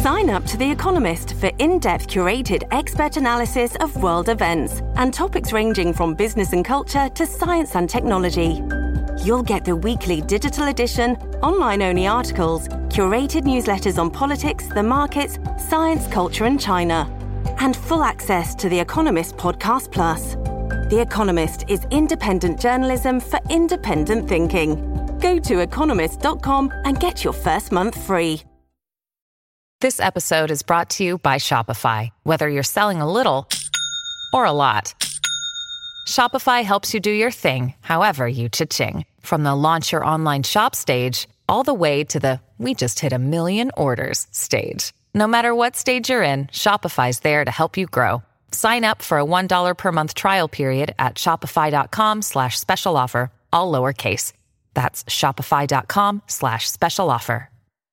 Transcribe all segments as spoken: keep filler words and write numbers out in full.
Sign up to The Economist for in-depth curated expert analysis of world events and topics ranging from business and culture to science and technology. You'll get the weekly digital edition, online-only articles, curated newsletters on politics, the markets, science, culture and China, and full access to The Economist Podcast Plus. The Economist is independent journalism for independent thinking. Go to economist dot com and get your first month free. This episode is brought to you by Shopify. Whether you're selling a little or a lot, Shopify helps you do your thing, however you cha-ching. From the launch your online shop stage, all the way to the we just hit a million orders stage. No matter what stage you're in, Shopify's there to help you grow. Sign up for a one dollar per month trial period at shopify.com slash special offer, all lowercase. That's shopify.com slash special offer.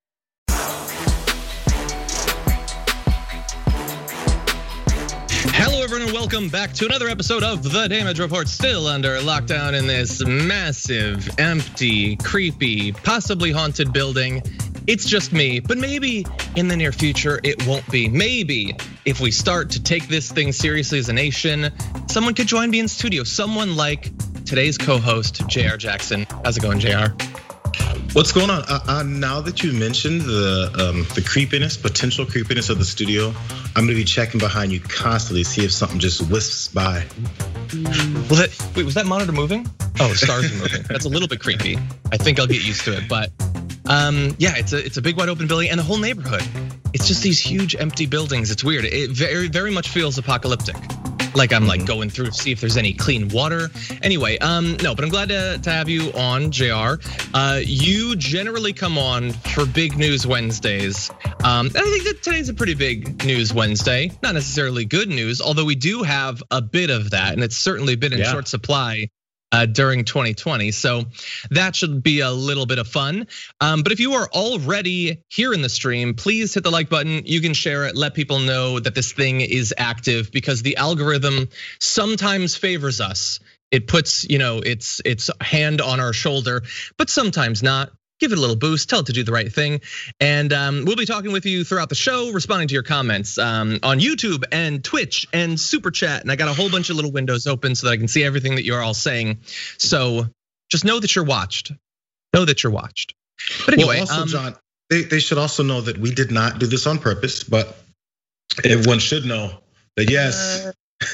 Hello, everyone, and welcome back to another episode of The Damage Report. Still under lockdown in this massive, empty, creepy, possibly haunted building. It's just me, but maybe in the near future it won't be. Maybe if we start to take this thing seriously as a nation, someone could join me in studio. Someone like today's co-host, J R Jackson. How's it going, J R? What's going on? Uh, uh, now that you mentioned the um, the creepiness, potential creepiness of the studio, I'm gonna be checking behind you constantly, see if something just wisps by. Well, that, wait, was that monitor moving? Oh, the stars are moving. That's a little bit creepy. I think I'll get used to it, but um, yeah, it's a it's a big wide open building, and the whole neighborhood. It's just these huge empty buildings. It's weird. It very very much feels apocalyptic. Like I'm like going through to see if there's any clean water. Anyway, um, no, but I'm glad to, to have you on, J R. Uh, you generally come on for Big News Wednesdays. Um, and I think that today's a pretty big news Wednesday. Not necessarily good news, although we do have a bit of that, and it's certainly been in yeah. short supply Uh, during twenty twenty. So that should be a little bit of fun. Um, but if you are already here in the stream, please hit the like button. You can share it, let people know that this thing is active, because the algorithm sometimes favors us. It puts, you know, its its hand on our shoulder, but sometimes not. Give it a little boost, tell it to do the right thing. And um, we'll be talking with you throughout the show, responding to your comments um, on YouTube and Twitch and Super Chat. And I got a whole bunch of little windows open so that I can see everything that you're all saying. So just know that you're watched. Know that you're watched. But anyway, well, also, um, John, they, they should also know that we did not do this on purpose, but everyone should know that yes.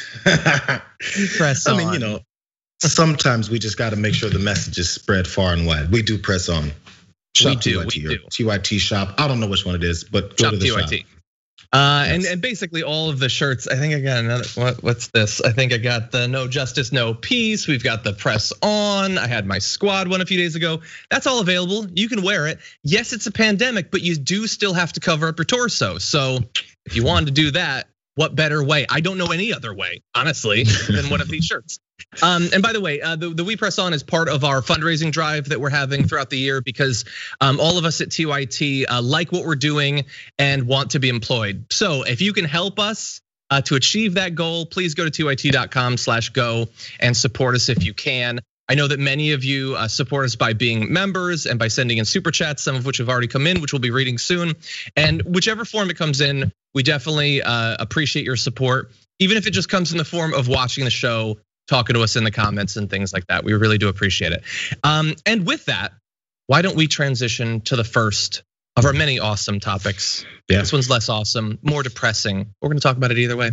Uh, press on. I mean, you know, sometimes we just got to make sure the message is spread far and wide. We do press on. Shop we do, T Y T we do. T Y T shop. I don't know which one it is, but go shop to the T Y T. shop. Uh, yes. and, and basically all of the shirts, I think I got another, what, what's this? I think I got the No Justice, No Peace. We've got the Press On. I had my squad one a few days ago. That's all available. You can wear it. Yes, it's a pandemic, but you do still have to cover up your torso. So if you wanted to do that, what better way? I don't know any other way, honestly, than one of these shirts. Um, and by the way, uh, the, the We Press On is part of our fundraising drive that we're having throughout the year, because um, all of us at T Y T uh, like what we're doing and want to be employed. So if you can help us uh, to achieve that goal, please go to T Y T dot com slash go and support us if you can. I know that many of you support us by being members and by sending in super chats, some of which have already come in, which we'll be reading soon. And whichever form it comes in, we definitely appreciate your support, even if it just comes in the form of watching the show, talking to us in the comments and things like that. We really do appreciate it. Um, and with that, why don't we transition to the first of our many awesome topics? Yeah. This one's less awesome, more depressing. We're gonna talk about it either way.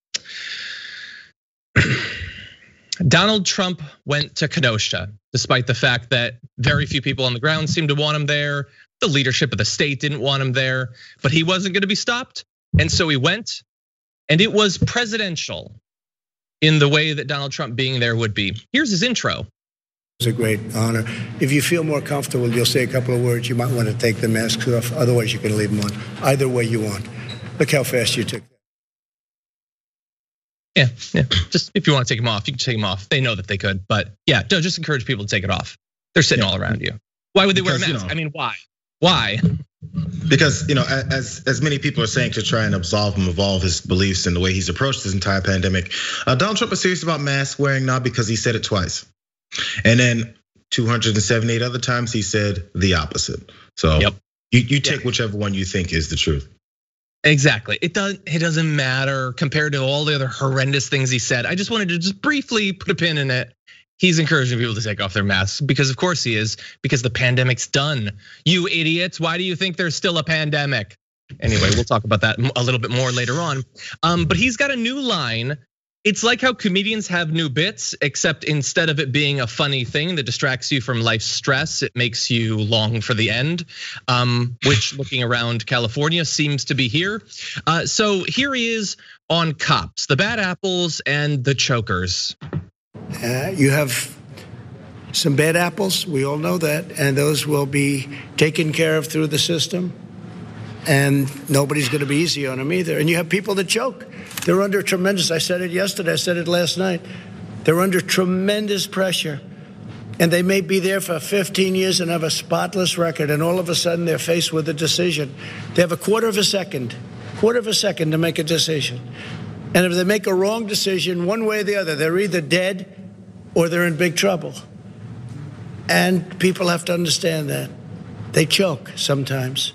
Donald Trump went to Kenosha, despite the fact that very few people on the ground seemed to want him there. The leadership of the state didn't want him there, but he wasn't gonna be stopped. And so he went, and it was presidential in the way that Donald Trump being there would be. Here's his intro. It's a great honor. If you feel more comfortable, you'll say a couple of words. You might want to take the masks off. Otherwise, you can leave them on. Either way you want. Look how fast you took that. Yeah, yeah. Just if you want to take them off, you can take them off. They know that they could, but yeah, don't just encourage people to take it off. They're sitting yeah. all around you. Why would they because, wear a mask? You know, I mean, why? Why? Because, you know, as as many people are saying to try and absolve him of all of his beliefs and the way he's approached this entire pandemic, uh, Donald Trump is serious about mask wearing now because he said it twice. And then two hundred seventy-eight other times he said the opposite. So yep. you, you take yep. whichever one you think is the truth. Exactly. It doesn't. It doesn't matter compared to all the other horrendous things he said. I just wanted to just briefly put a pin in it. He's encouraging people to take off their masks because, of course, he is. Because the pandemic's done. You idiots! Why do you think there's still a pandemic? Anyway, we'll talk about that a little bit more later on. Um, but he's got a new line. It's like how comedians have new bits, except instead of it being a funny thing that distracts you from life's stress, it makes you long for the end, um, which looking around California seems to be here. Uh, so here he is on cops, the bad apples and the chokers. Uh, you have some bad apples, we all know that, and those will be taken care of through the system. And nobody's going to be easy on them either. And you have people that choke. They're under tremendous, I said it yesterday, I said it last night. They're under tremendous pressure. And they may be there for fifteen years and have a spotless record. And all of a sudden they're faced with a decision. They have a quarter of a second, quarter of a second to make a decision. And if they make a wrong decision, one way or the other, they're either dead or they're in big trouble. And people have to understand that. They choke sometimes.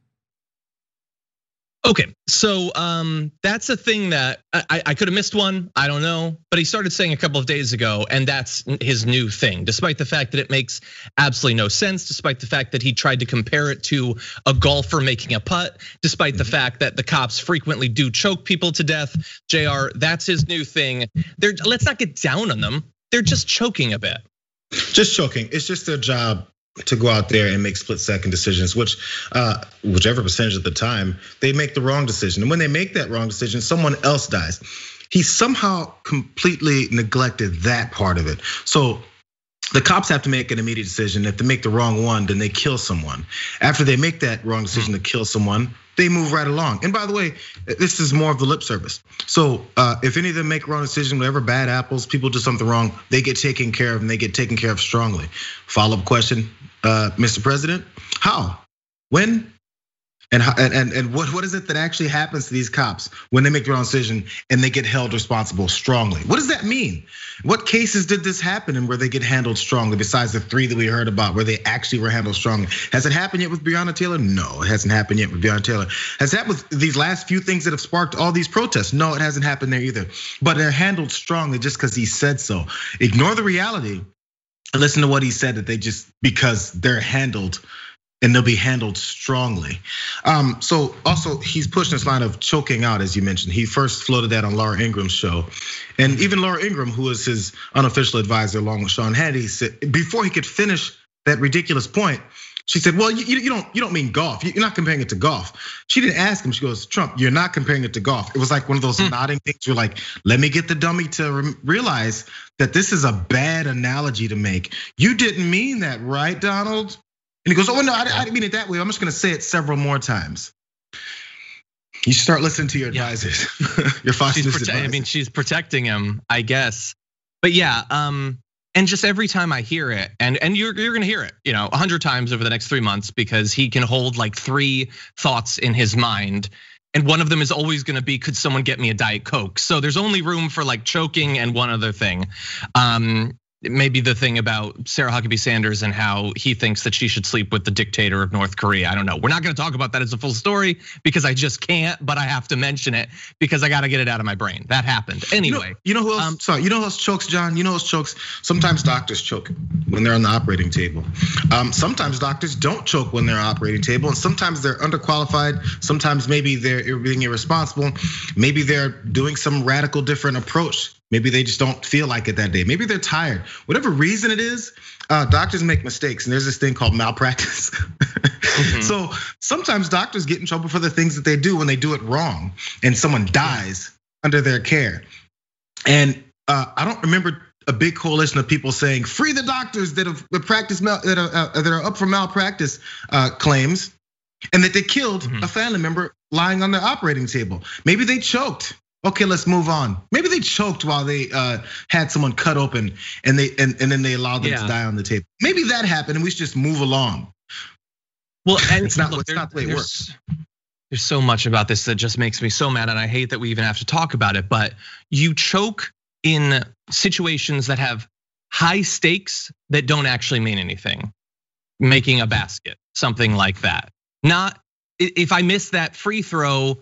Okay, so um, that's a thing that I, I could have missed one, I don't know, but he started saying a couple of days ago, and that's his new thing, despite the fact that it makes absolutely no sense, despite the fact that he tried to compare it to a golfer making a putt, despite the fact that the cops frequently do choke people to death. J R, that's his new thing. They're, let's not get down on them. They're just choking a bit. Just choking. It's just their job to go out there and make split second decisions, which uh, whichever percentage of the time they make the wrong decision. And when they make that wrong decision, someone else dies. He somehow completely neglected that part of it. So the cops have to make an immediate decision. If they make the wrong one, then they kill someone. After they make that wrong decision to kill someone, they move right along. And by the way, this is more of the lip service. So if any of them make a wrong decision, whatever bad apples, people do something wrong, they get taken care of and they get taken care of strongly. Follow-up question, Mister President, how, when, and how, and and what what is it that actually happens to these cops when they make the wrong decision and they get held responsible strongly? What does that mean? What cases did this happen in where they get handled strongly besides the three that we heard about where they actually were handled strongly? Has it happened yet with Breonna Taylor? No, it hasn't happened yet with Breonna Taylor. Has it happened with these last few things that have sparked all these protests? No, it hasn't happened there either. But they're handled strongly just because he said so. Ignore the reality. Listen to what he said, that they just, because they're handled and they'll be handled strongly. Um, so also he's pushing this line of choking out, as you mentioned. He first floated that on Laura Ingram's show. And even Laura Ingraham, who was his unofficial advisor along with Sean Hannity, said before he could finish that ridiculous point, she said, well, you, you don't you don't mean golf. You're not comparing it to golf. She didn't ask him. She goes, Trump, you're not comparing it to golf. It was like one of those mm. nodding things. You're like, let me get the dummy to realize that this is a bad analogy to make. You didn't mean that, right, Donald? And he goes, oh, no, I didn't mean it that way. I'm just gonna say it several more times. You start listening to your advisors. Yeah. Your Fox News advisors. I mean, she's protecting him, I guess. But yeah, um, and just every time I hear it, and and you're you're gonna hear it, you know, a hundred times over the next three months because he can hold like three thoughts in his mind. And one of them is always gonna be, could someone get me a Diet Coke? So there's only room for like choking and one other thing. Um, Maybe the thing about Sarah Huckabee Sanders and how he thinks that she should sleep with the dictator of North Korea. I don't know. We're not gonna talk about that as a full story because I just can't, but I have to mention it because I gotta get it out of my brain. That happened. Anyway. You know, you know who else, um, sorry, you know who else chokes, John? You know who else chokes? Sometimes doctors choke when they're on the operating table. Um, sometimes doctors don't choke when they're on the operating table, and sometimes they're underqualified. Sometimes maybe they're being irresponsible. Maybe they're doing some radical different approach. Maybe they just don't feel like it that day. Maybe they're tired. Whatever reason it is, doctors make mistakes, and there's this thing called malpractice. Mm-hmm. So sometimes doctors get in trouble for the things that they do when they do it wrong, and someone dies under their care. And I don't remember a big coalition of people saying, "Free the doctors that have practiced that are that are up for malpractice claims," and that they killed mm-hmm. a family member lying on their operating table. Maybe they choked. Okay, let's move on. Maybe they choked while they had someone cut open, and they and, and then they allowed them yeah. to die on the table. Maybe that happened, and we should just move along. Well, and it's not, look, it's not the way it works. There's so much about this that just makes me so mad, and I hate that we even have to talk about it. But you choke in situations that have high stakes that don't actually mean anything. Making a basket, something like that. Not if I miss that free throw,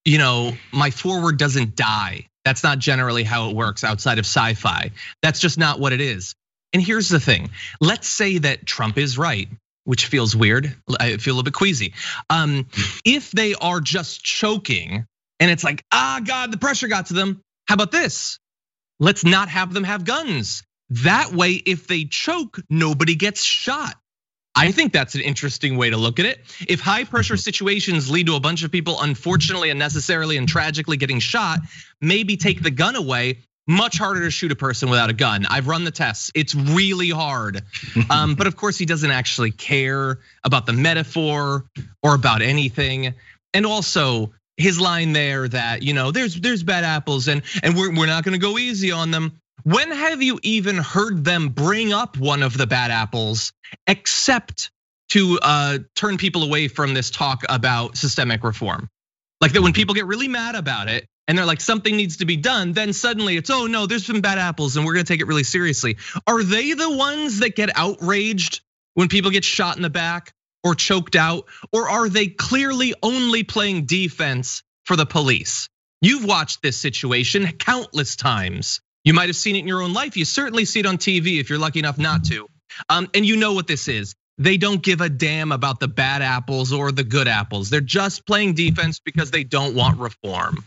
you know, my forward doesn't die. That's not generally how it works outside of sci-fi. That's just not what it is. And here's the thing. Let's say that Trump is right, which feels weird. I feel a little bit queasy. Um, if they are just choking and it's like, ah, God, the pressure got to them. How about this? Let's not have them have guns. That way, if they choke, nobody gets shot. I think that's an interesting way to look at it. If high pressure situations lead to a bunch of people unfortunately, unnecessarily, and tragically getting shot, maybe take the gun away. Much harder to shoot a person without a gun. I've run the tests. It's really hard. Um, but of course, he doesn't actually care about the metaphor or about anything. And also his line there that, you know, there's there's bad apples and and we're we're not gonna go easy on them. When have you even heard them bring up one of the bad apples except to uh, turn people away from this talk about systemic reform? Like that when people get really mad about it and they're like, something needs to be done, then suddenly it's, oh no, there's some bad apples and we're gonna take it really seriously. Are they the ones that get outraged when people get shot in the back or choked out? Or are they clearly only playing defense for the police? You've watched this situation countless times. You might have seen it in your own life. You certainly see it on T V if you're lucky enough not to. And you know what this is. They don't give a damn about the bad apples or the good apples. They're just playing defense because they don't want reform.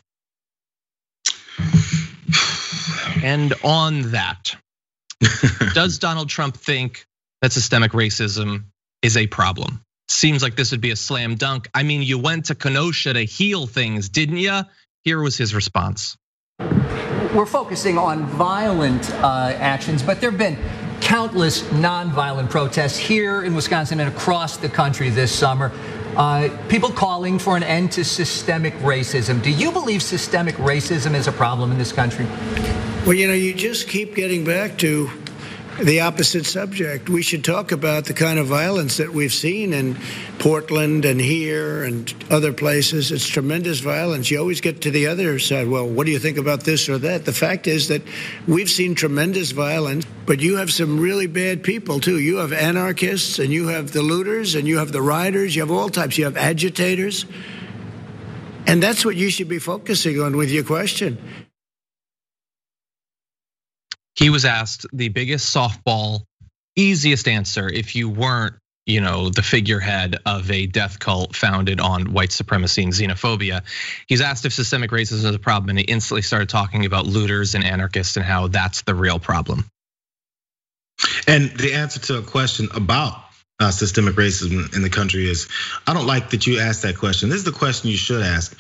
And on that, does Donald Trump think that systemic racism is a problem? Seems like this would be a slam dunk. I mean, you went to Kenosha to heal things, didn't you? Here was his response. We're focusing on violent actions, but there have been countless nonviolent protests here in Wisconsin and across the country this summer. Uh, people calling for an end to systemic racism. Do you believe systemic racism is a problem in this country? Well, you know, you just keep getting back to the opposite subject. We should talk about the kind of violence that we've seen in Portland and here and other places. It's tremendous violence. You always get to the other side. Well, what do you think about this or that? The fact is that we've seen tremendous violence, but you have some really bad people too. You have anarchists and you have the looters and you have the rioters. You have all types. You have agitators. And that's what you should be focusing on with your question. He was asked the biggest softball, easiest answer if you weren't, you know, the figurehead of a death cult founded on white supremacy and xenophobia. He's asked if systemic racism is a problem, and he instantly started talking about looters and anarchists and how that's the real problem. And the answer to a question about uh, systemic racism in the country is, I don't like that you asked that question. This is the question you should ask.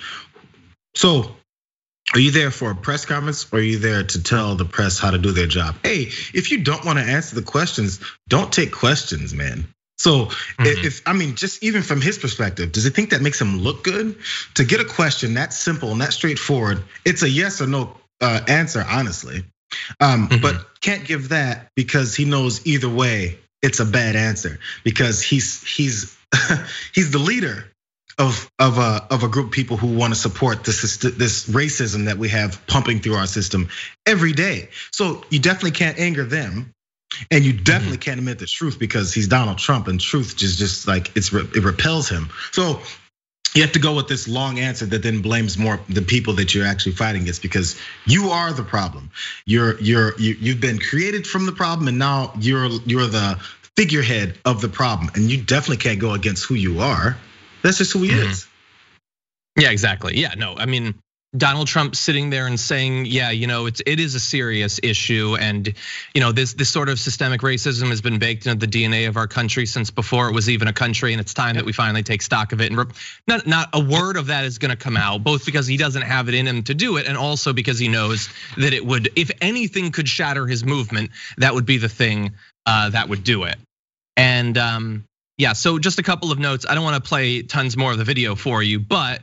So, are you there for a press conference or are you there to tell the press how to do their job? Hey, if you don't want to answer the questions, don't take questions, man. So mm-hmm. if, I mean, just even from his perspective, does he think that makes him look good? To get a question that simple and that straightforward, it's a yes or no answer, honestly. Um, mm-hmm. But can't give that because he knows either way, it's a bad answer because he's he's he's the leader Of of a of a group of people who want to support this this racism that we have pumping through our system every day. So you definitely can't anger them, and you definitely mm-hmm. can't admit the truth because he's Donald Trump, and truth just just like it's it repels him. So you have to go with this long answer that then blames more the people that you're actually fighting against because you are the problem. You're you're you've been created from the problem, and now you're you're the figurehead of the problem, and you definitely can't go against who you are. That's just who he mm-hmm. is. Yeah, exactly. Yeah, no, I mean, Donald Trump sitting there and saying, yeah, you know, it's it is a serious issue, and you know, this this sort of systemic racism has been baked into the D N A of our country since before it was even a country, and it's time that we finally take stock of it. And not not a word of that is going to come out, both because he doesn't have it in him to do it, and also because he knows that it would, if anything could shatter his movement, that would be the thing that would do it. And um. Yeah, so just a couple of notes. I don't want to play tons more of the video for you, but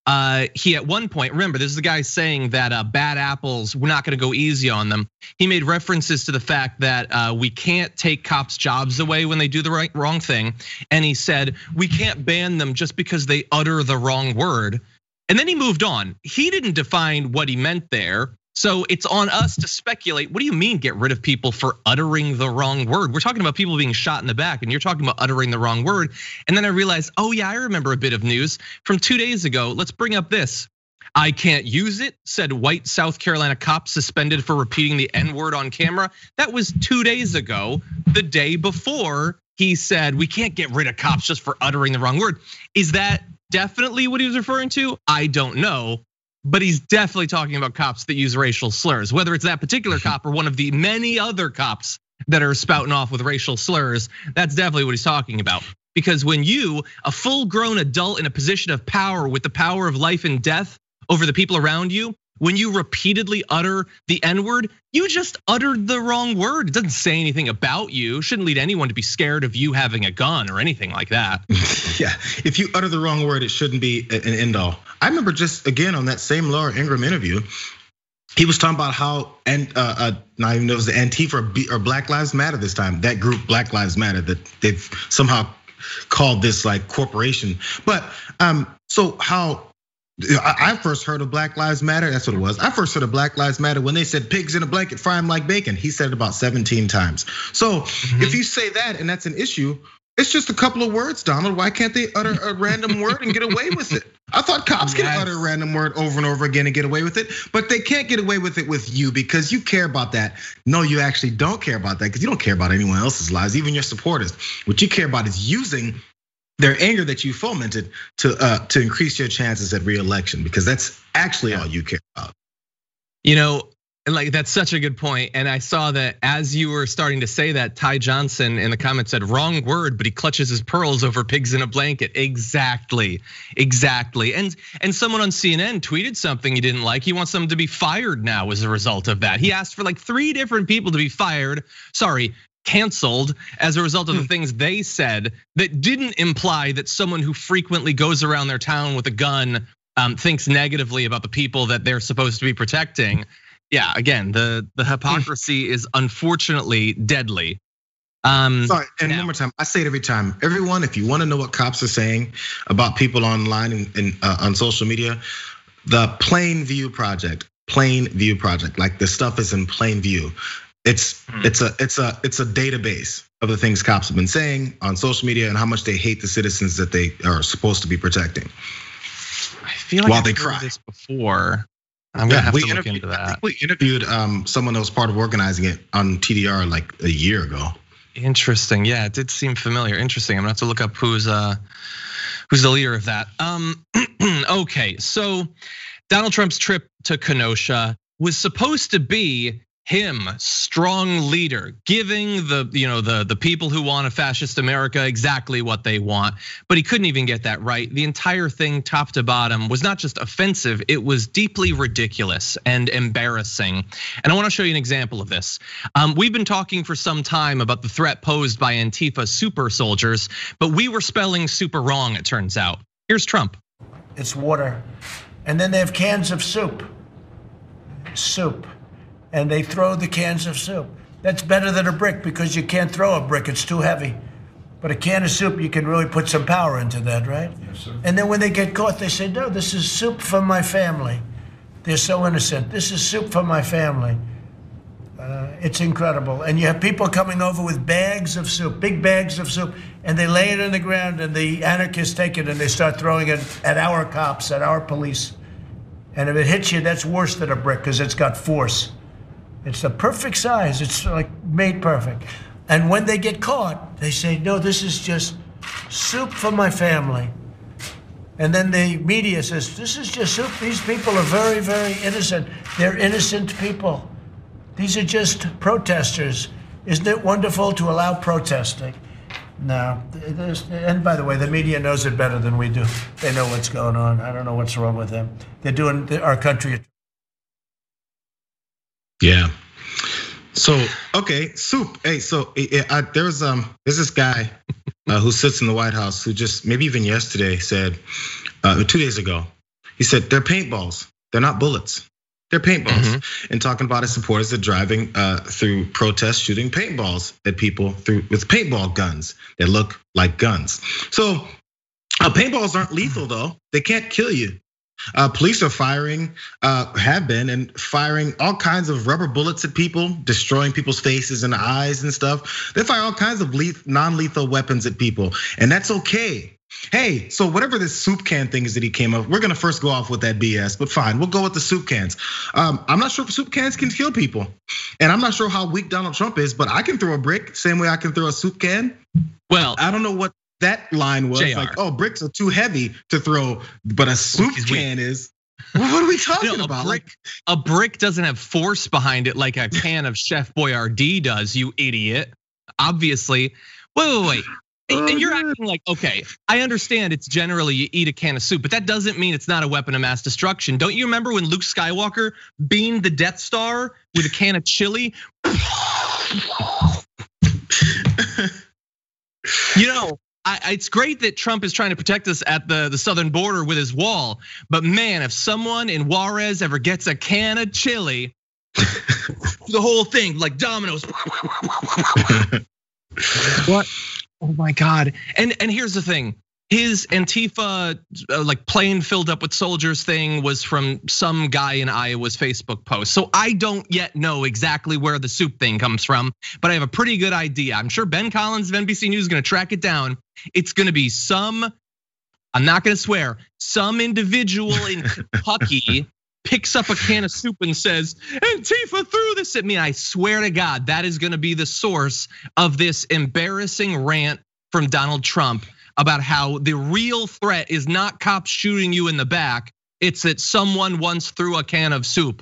he at one point, remember, this is the guy saying that bad apples, we're not going to go easy on them. He made references to the fact that we can't take cops' jobs away when they do the right wrong thing, and he said we can't ban them just because they utter the wrong word. And then he moved on. He didn't define what he meant there. So it's on us to speculate. What do you mean get rid of people for uttering the wrong word? We're talking about people being shot in the back and you're talking about uttering the wrong word. And then I realized, oh yeah, I remember a bit of news from two days ago. Let's bring up this. I can't use it, said white South Carolina cop suspended for repeating the N-word on camera. That was two days ago, the day before he said we can't get rid of cops just for uttering the wrong word. Is that definitely what he was referring to? I don't know, but he's definitely talking about cops that use racial slurs, whether it's that particular cop or one of the many other cops that are spouting off with racial slurs. That's definitely what he's talking about. Because when you, a full-grown adult in a position of power with the power of life and death over the people around you, when you repeatedly utter the N-word, you just uttered the wrong word. It doesn't say anything about you. Shouldn't lead anyone to be scared of you having a gun or anything like that. Yeah, if you utter the wrong word, it shouldn't be an end all. I remember just again on that same Laura Ingraham interview, he was talking about how, and uh, uh, not even know it was the Antifa or Black Lives Matter this time. That group, Black Lives Matter, that they've somehow called this like corporation. But um, so how I first heard of Black Lives Matter, that's what it was. I first heard of Black Lives Matter when they said pigs in a blanket, fry them like bacon. He said it about seventeen times. So mm-hmm. if you say that and that's an issue, it's just a couple of words, Donald. Why can't they utter a random word and get away with it? I thought cops yes. can utter a random word over and over again and get away with it, but they can't get away with it with you because you care about that. No, you actually don't care about that because you don't care about anyone else's lives, even your supporters. What you care about is using their anger that you fomented to uh, to increase your chances at re-election, because that's actually all you care about. You know, like that's such a good point. And I saw that as you were starting to say that, Ty Johnson in the comments said wrong word, but he clutches his pearls over pigs in a blanket. Exactly, exactly. And and someone on C N N tweeted something he didn't like. He wants them to be fired now as a result of that. He asked for like three different people to be fired. Sorry. Canceled as a result of the things they said that didn't imply that someone who frequently goes around their town with a gun thinks negatively about the people that they're supposed to be protecting. Yeah, again, the the hypocrisy is unfortunately deadly. Um, Sorry, and now, one more time, I say it every time. Everyone, if you want to know what cops are saying about people online and, and uh, on social media, the Plain View Project, Plain View Project, like the stuff is in plain view. It's it's a it's a it's a database of the things cops have been saying on social media and how much they hate the citizens that they are supposed to be protecting. I feel like while I've they heard cry. This before. I'm gonna yeah, have we to look into that. I think we interviewed someone that was part of organizing it on T D R like a year ago. Interesting. Yeah, it did seem familiar. Interesting. I'm gonna have to look up who's uh who's the leader of that. Um, okay, so Donald Trump's trip to Kenosha was supposed to be him, strong leader, giving the you know the the people who want a fascist America exactly what they want, but he couldn't even get that right. The entire thing, top to bottom, was not just offensive; it was deeply ridiculous and embarrassing. And I want to show you an example of this. Um, we've been talking for some time about the threat posed by Antifa super soldiers, but we were spelling super wrong. It turns out. Here's Trump. It's water, and then they have cans of soup. Soup. And they throw the cans of soup. That's better than a brick because you can't throw a brick, it's too heavy. But a can of soup, you can really put some power into that, right? Yes, sir. And then when they get caught, they say, no, this is soup for my family. They're so innocent. This is soup for my family. Uh, it's incredible. And you have people coming over with bags of soup, big bags of soup, and they lay it on the ground and the anarchists take it and they start throwing it at our cops, at our police. And if it hits you, that's worse than a brick because it's got force. It's the perfect size. It's like made perfect. And when they get caught, they say, no, this is just soup for my family. And then the media says, this is just soup. These people are very, very innocent. They're innocent people. These are just protesters. Isn't it wonderful to allow protesting? No, and by the way, the media knows it better than we do. They know what's going on. I don't know what's wrong with them. They're doing our country. Yeah. So okay, soup. Hey, so uh, there's um there's this guy uh, who sits in the White House who just maybe even yesterday said, uh, two days ago, he said they're paintballs. They're not bullets. They're paintballs. Mm-hmm. And talking about his supporters that are driving uh, through protests, shooting paintballs at people through with paintball guns that look like guns. So uh, paintballs aren't lethal though. They can't kill you. Uh, police are firing, uh, have been, and firing all kinds of rubber bullets at people, destroying people's faces and eyes and stuff. They fire all kinds of non-lethal weapons at people, and that's okay. hey, so whatever this soup can thing is that he came up, we're gonna first go off with that B S, but fine, we'll go with the soup cans. Um, I'm not sure if soup cans can kill people, and I'm not sure how weak Donald Trump is, but I can throw a brick same way I can throw a soup can. Well, I don't know what that line was. J R. Like, oh, bricks are too heavy to throw, but a soup can is. What are we talking you know, about? A brick, like a brick doesn't have force behind it like a can of Chef Boyardee does, you idiot. Obviously. Wait, wait, wait. Oh, and you're God. acting like, okay, I understand it's generally you eat a can of soup, but that doesn't mean it's not a weapon of mass destruction. Don't you remember when Luke Skywalker beamed the Death Star with a can of chili? You know, I, it's great that Trump is trying to protect us at the, the southern border with his wall, but man, if someone in Juarez ever gets a can of chili, the whole thing like dominoes. What? Oh my God! And and here's the thing: his Antifa like plane filled up with soldiers thing was from some guy in Iowa's Facebook post. So I don't yet know exactly where the soup thing comes from, but I have a pretty good idea. I'm sure Ben Collins of N B C News is going to track it down. It's going to be some. I'm not going to swear. Some individual in Kentucky picks up a can of soup and says, Antifa threw this at me. I swear to God, that is gonna be the source of this embarrassing rant from Donald Trump about how the real threat is not cops shooting you in the back. It's that someone once threw a can of soup.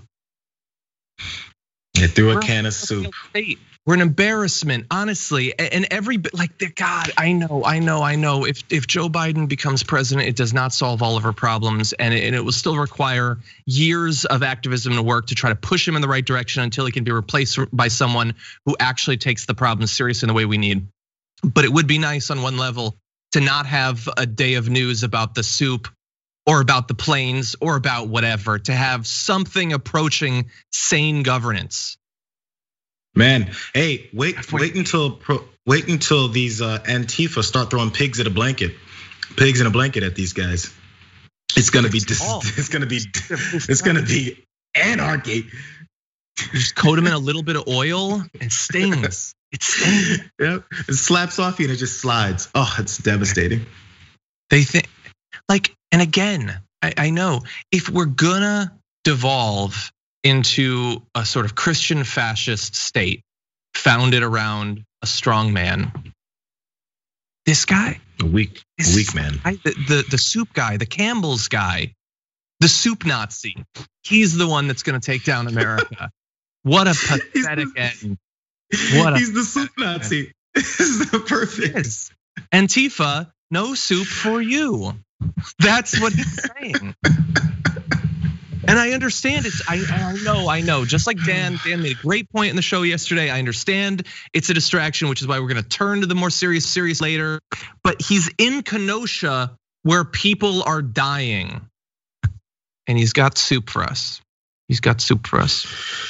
They threw a can of soup. We're an embarrassment, honestly. And every like, God, I know, I know, I know. If if Joe Biden becomes president, it does not solve all of our problems, and it, and it will still require years of activism and work to try to push him in the right direction until he can be replaced by someone who actually takes the problem seriously in the way we need. But it would be nice on one level to not have a day of news about the soup or about the planes or about whatever, to have something approaching sane governance. Man, hey, wait, wait until wait until these Antifa start throwing pigs at a blanket, pigs in a blanket at these guys. It's gonna be, it's gonna be, it's gonna be anarchy. Just coat them in a little bit of oil and stings. It stings. Yep, it slaps off you and it just slides. Oh, it's devastating. They think, like, and again, I, I know if we're gonna devolve into a sort of Christian fascist state founded around a strong man. This guy, a weak, a weak man, guy, the, the the soup guy, the Campbell's guy, the soup Nazi. He's the one that's going to take down America. What a pathetic the, end! What a he's the soup Nazi. This is perfect. Yes. Antifa, no soup for you. That's what he's saying. And I understand it's, I, I know, I know. Just like Dan, Dan made a great point in the show yesterday. I understand it's a distraction, which is why we're gonna turn to the more serious series later. But he's in Kenosha where people are dying. And he's got soup for us. He's got soup for us.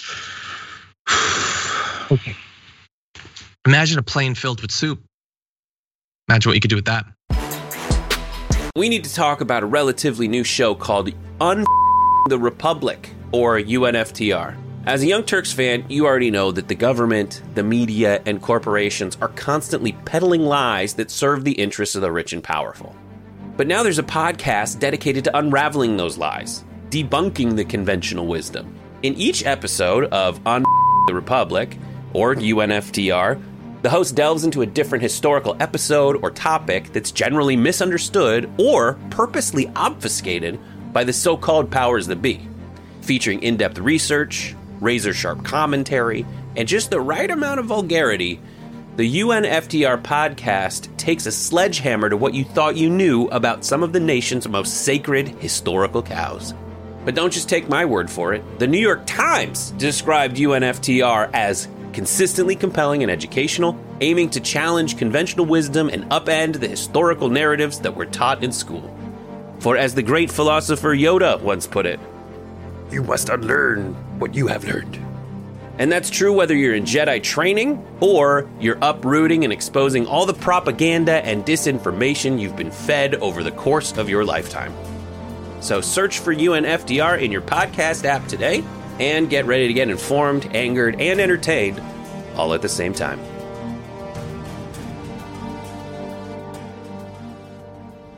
Okay. Imagine a plane filled with soup. Imagine what you could do with that. We need to talk about a relatively new show called Un. The Republic, or U N F T R. As a Young Turks fan, you already know that the government, the media, and corporations are constantly peddling lies that serve the interests of the rich and powerful. But now there's a podcast dedicated to unraveling those lies, debunking the conventional wisdom. In each episode of Un. The Republic, or U N F T R, the host delves into a different historical episode or topic that's generally misunderstood or purposely obfuscated by the so-called powers that be, featuring in-depth research, razor-sharp commentary, and just the right amount of vulgarity. The U N F T R podcast takes a sledgehammer to what you thought you knew about some of the nation's most sacred historical cows. But don't just take my word for it. The New York Times described U N F T R as consistently compelling and educational, aiming to challenge conventional wisdom and upend the historical narratives that were taught in school. For as the great philosopher Yoda once put it, you must unlearn what you have learned. And that's true whether you're in Jedi training or you're uprooting and exposing all the propaganda and disinformation you've been fed over the course of your lifetime. So search for U N F T R in your podcast app today and get ready to get informed, angered, and entertained all at the same time.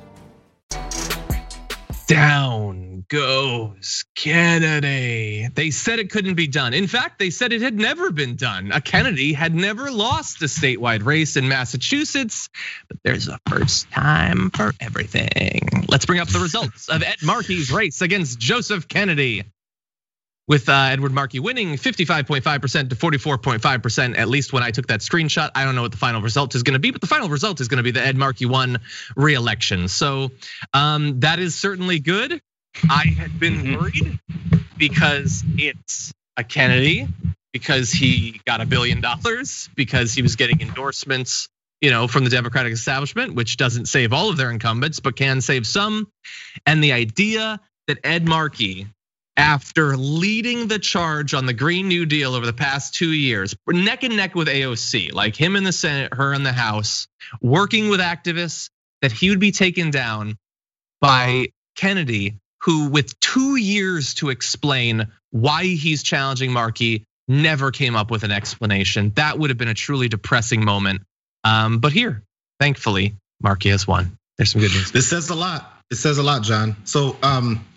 Down goes Kennedy. They said it couldn't be done. In fact, they said it had never been done. A Kennedy had never lost a statewide race in Massachusetts, but there's a first time for everything. Let's bring up the results of Ed Markey's race against Joseph Kennedy. With uh, Edward Markey winning fifty-five point five percent to forty-four point five percent, at least when I took that screenshot. I don't know what the final result is gonna be, but the final result is gonna be that Ed Markey won re-election. So um, that is certainly good. I had been worried because it's a Kennedy, because he got a billion dollars, because he was getting endorsements, you know, from the Democratic establishment, which doesn't save all of their incumbents, but can save some. And the idea that Ed Markey, after leading the charge on the Green New Deal over the past two years, neck and neck with A O C, like him in the Senate, her in the House, working with activists, that he would be taken down by Kennedy, who with two years to explain why he's challenging Markey, never came up with an explanation. That would have been a truly depressing moment. Um, but here, thankfully, Markey has won. There's some good news. This says a lot. It says a lot, John. So, um,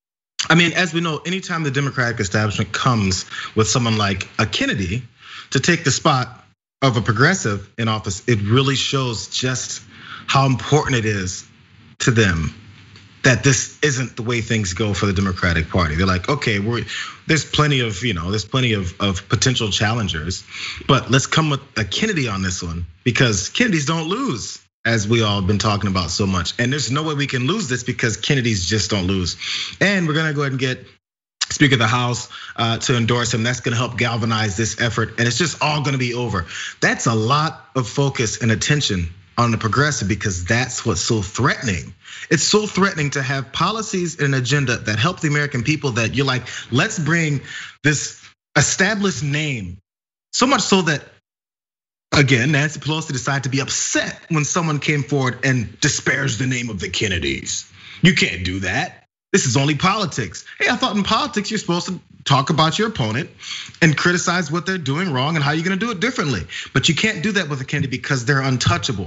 I mean, as we know, anytime the Democratic establishment comes with someone like a Kennedy to take the spot of a progressive in office, it really shows just how important it is to them that this isn't the way things go for the Democratic Party. They're like, okay, we're, there's plenty of, you know, there's plenty of, of potential challengers, but let's come with a Kennedy on this one, because Kennedys don't lose, as we all have been talking about so much. And there's no way we can lose this because Kennedys just don't lose. And we're gonna go ahead and get Speaker of the House to endorse him. That's gonna help galvanize this effort, and it's just all gonna be over. That's a lot of focus and attention on the progressive, because that's what's so threatening. It's so threatening to have policies and an agenda that help the American people, that you're like, let's bring this established name, so much so that, again, Nancy Pelosi decided to be upset when someone came forward and disparaged the name of the Kennedys. You can't do that. This is only politics. Hey, I thought in politics you're supposed to talk about your opponent and criticize what they're doing wrong and how you're gonna do it differently. But you can't do that with a Kennedy because they're untouchable.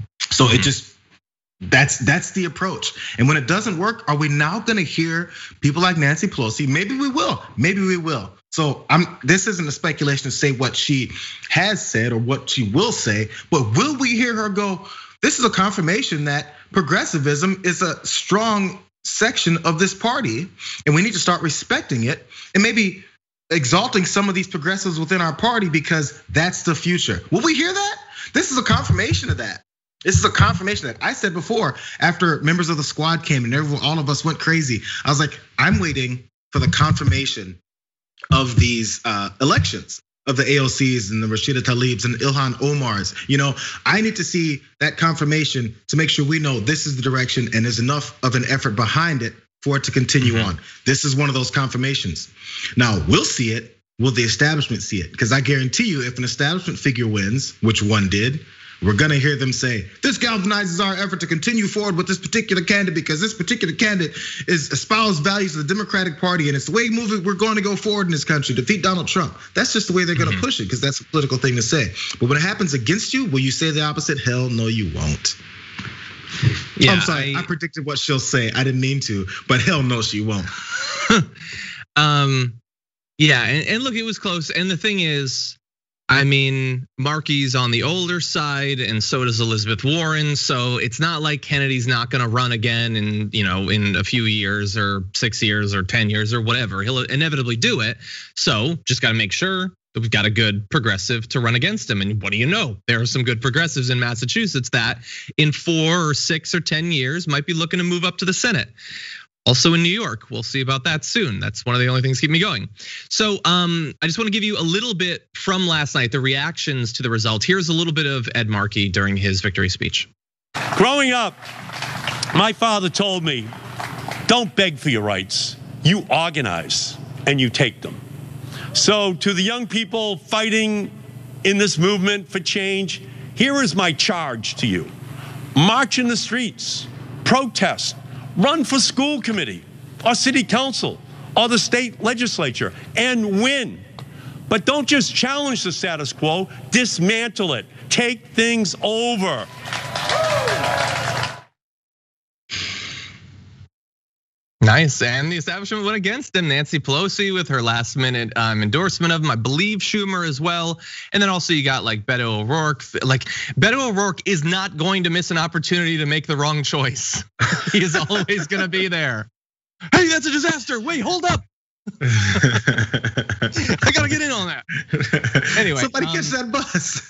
So it just, that's that's the approach. And when it doesn't work, are we now gonna hear people like Nancy Pelosi? Maybe we will, maybe we will. So I'm, this isn't a speculation to say what she has said or what she will say, but will we hear her go, this is a confirmation that progressivism is a strong section of this party, and we need to start respecting it, and maybe exalting some of these progressives within our party, because that's the future. Will we hear that? This is a confirmation of that. This is a confirmation that I said before, after members of the squad came and everyone, all of us went crazy. I was like, I'm waiting for the confirmation of these elections, of the A O Cs and the Rashida Tlaibs and Ilhan Omars. You know, I need to see that confirmation to make sure we know this is the direction and there's enough of an effort behind it for it to continue mm-hmm. on. This is one of those confirmations. Now, we'll see it. Will the establishment see it? Because I guarantee you, if an establishment figure wins, which one did, we're gonna hear them say, this galvanizes our effort to continue forward with this particular candidate, because this particular candidate is espoused values of the Democratic Party, and it's the way moving we're going to go forward in this country, defeat Donald Trump. That's just the way they're gonna mm-hmm. push it, because that's a political thing to say. But when it happens against you, will you say the opposite? Hell no, you won't. Yeah, I'm sorry, I, I predicted what she'll say. I didn't mean to, but hell no, she won't. um, yeah, and, and look, it was close. And the thing is, I mean, Markey's on the older side, and so does Elizabeth Warren. So it's not like Kennedy's not gonna run again in, you know, in a few years or six years or ten years or whatever. He'll inevitably do it. So just gotta make sure that we've got a good progressive to run against him. And what do you know? There are some good progressives in Massachusetts that in four or six or ten years might be looking to move up to the Senate. Also in New York, we'll see about that soon. That's one of the only things keep me going. So um, I just want to give you a little bit from last night, the reactions to the results. Here's a little bit of Ed Markey during his victory speech. Growing up, my father told me, don't beg for your rights. You organize and you take them. So to the young people fighting in this movement for change, here is my charge to you. March in the streets, protest, run for school committee or city council or the state legislature and win. But don't just challenge the status quo, dismantle it, take things over. Nice, and the establishment went against him. Nancy Pelosi with her last minute um, endorsement of him. I believe Schumer as well. And then also you got like Beto O'Rourke. Like Beto O'Rourke is not going to miss an opportunity to make the wrong choice. He is always gonna be there. Hey, that's a disaster. Wait, hold up. I gotta get in on that. Anyway, somebody um, catch that bus.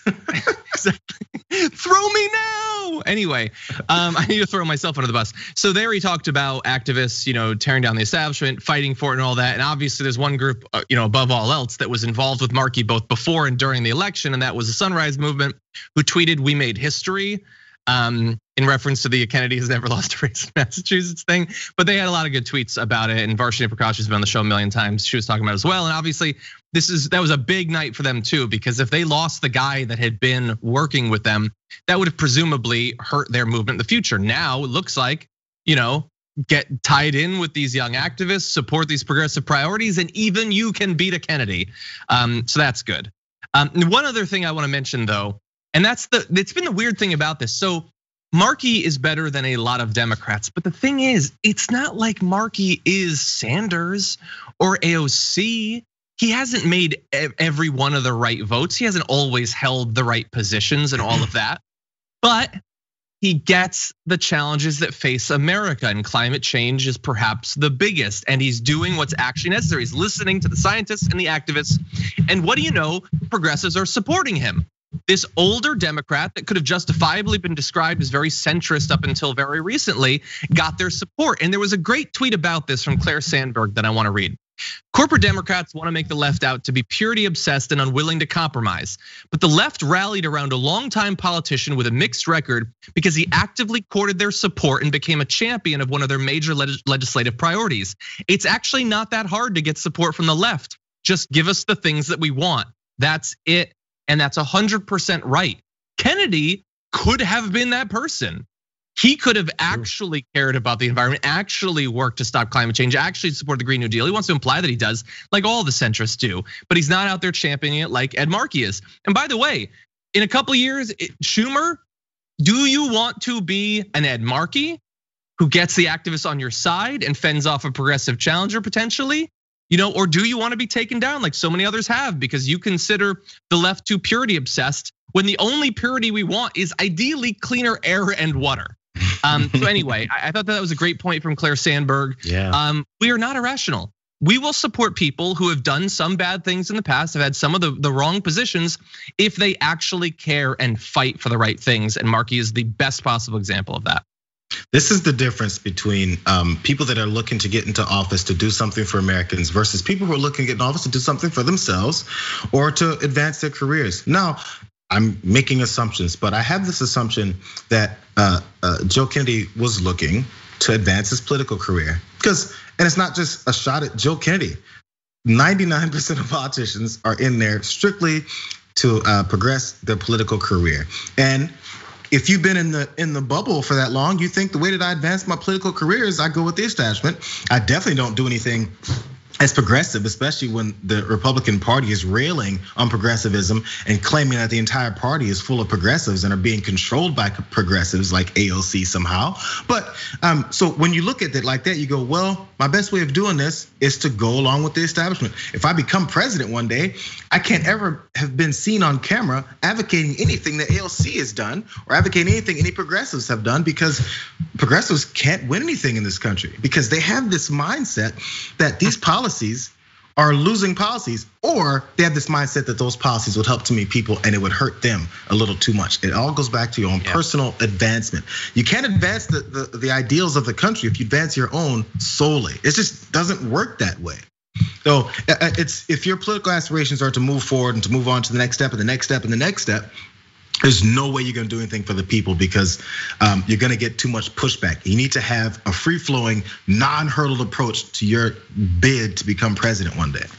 Exactly. Throw me now. Anyway, um, I need to throw myself under the bus. So there he talked about activists, you know, tearing down the establishment, fighting for it and all that. And obviously there's one group, you know, above all else that was involved with Markey both before and during the election. And that was the Sunrise Movement, who tweeted, "We made history." Um, in reference to the Kennedy has never lost a race in Massachusetts thing. But they had a lot of good tweets about it. And Varshini Prakash has been on the show a million times. She was talking about it as well. And obviously this is that was a big night for them too, because if they lost the guy that had been working with them, that would have presumably hurt their movement in the future. Now it looks like, you know, get tied in with these young activists, support these progressive priorities, and even you can beat a Kennedy. Um, so that's good. Um, one other thing I want to mention though, and that's the, it's been the weird thing about this. So Markey is better than a lot of Democrats, but the thing is, it's not like Markey is Sanders or A O C. He hasn't made every one of the right votes. He hasn't always held the right positions and all of that, but he gets the challenges that face America, and climate change is perhaps the biggest. And he's doing what's actually necessary. He's listening to the scientists and the activists. And what do you know? Progressives are supporting him. This older Democrat that could have justifiably been described as very centrist up until very recently got their support. And there was a great tweet about this from Claire Sandberg that I want to read. Corporate Democrats want to make the left out to be purity obsessed and unwilling to compromise. But the left rallied around a longtime politician with a mixed record because he actively courted their support and became a champion of one of their major legislative priorities. It's actually not that hard to get support from the left. Just give us the things that we want. That's it. And that's one hundred percent right. Kennedy could have been that person. He could have actually cared about the environment, actually worked to stop climate change, actually support the Green New Deal. He wants to imply that he does, like all the centrists do, but he's not out there championing it like Ed Markey is. And by the way, in a couple of years, Schumer, do you want to be an Ed Markey who gets the activists on your side and fends off a progressive challenger potentially? You know, or do you want to be taken down like so many others have because you consider the left too purity obsessed when the only purity we want is ideally cleaner air and water? Um, so anyway, I thought that was a great point from Claire Sandberg. Yeah. Um, we are not irrational. We will support people who have done some bad things in the past, have had some of the, the wrong positions, if they actually care and fight for the right things. And Markey is the best possible example of that. This is the difference between people that are looking to get into office to do something for Americans versus people who are looking to get in office to do something for themselves or to advance their careers. Now, I'm making assumptions, but I have this assumption that Joe Kennedy was looking to advance his political career. Because, and it's not just a shot at Joe Kennedy. ninety-nine percent of politicians are in there strictly to progress their political career. And if you've been in the in the bubble for that long, you think the way that I advance my political career is I go with the establishment. I definitely don't do anything as progressive, especially when the Republican Party is railing on progressivism and claiming that the entire party is full of progressives and are being controlled by progressives like A O C somehow. But so when you look at it like that, you go, well, my best way of doing this is to go along with the establishment. If I become president one day, I can't ever have been seen on camera advocating anything that A O C has done or advocating anything any progressives have done, because progressives can't win anything in this country because they have this mindset that these policies Policies are losing policies, or they have this mindset that those policies would help too many people and it would hurt them a little too much. It all goes back to your own yeah. personal advancement. You can't advance the, the, the ideals of the country if you advance your own solely. It just doesn't work that way. So it's if your political aspirations are to move forward and to move on to the next step and the next step and the next step, there's no way you're gonna do anything for the people because you're gonna get too much pushback. You need to have a free-flowing, non-hurdled approach to your bid to become president one day.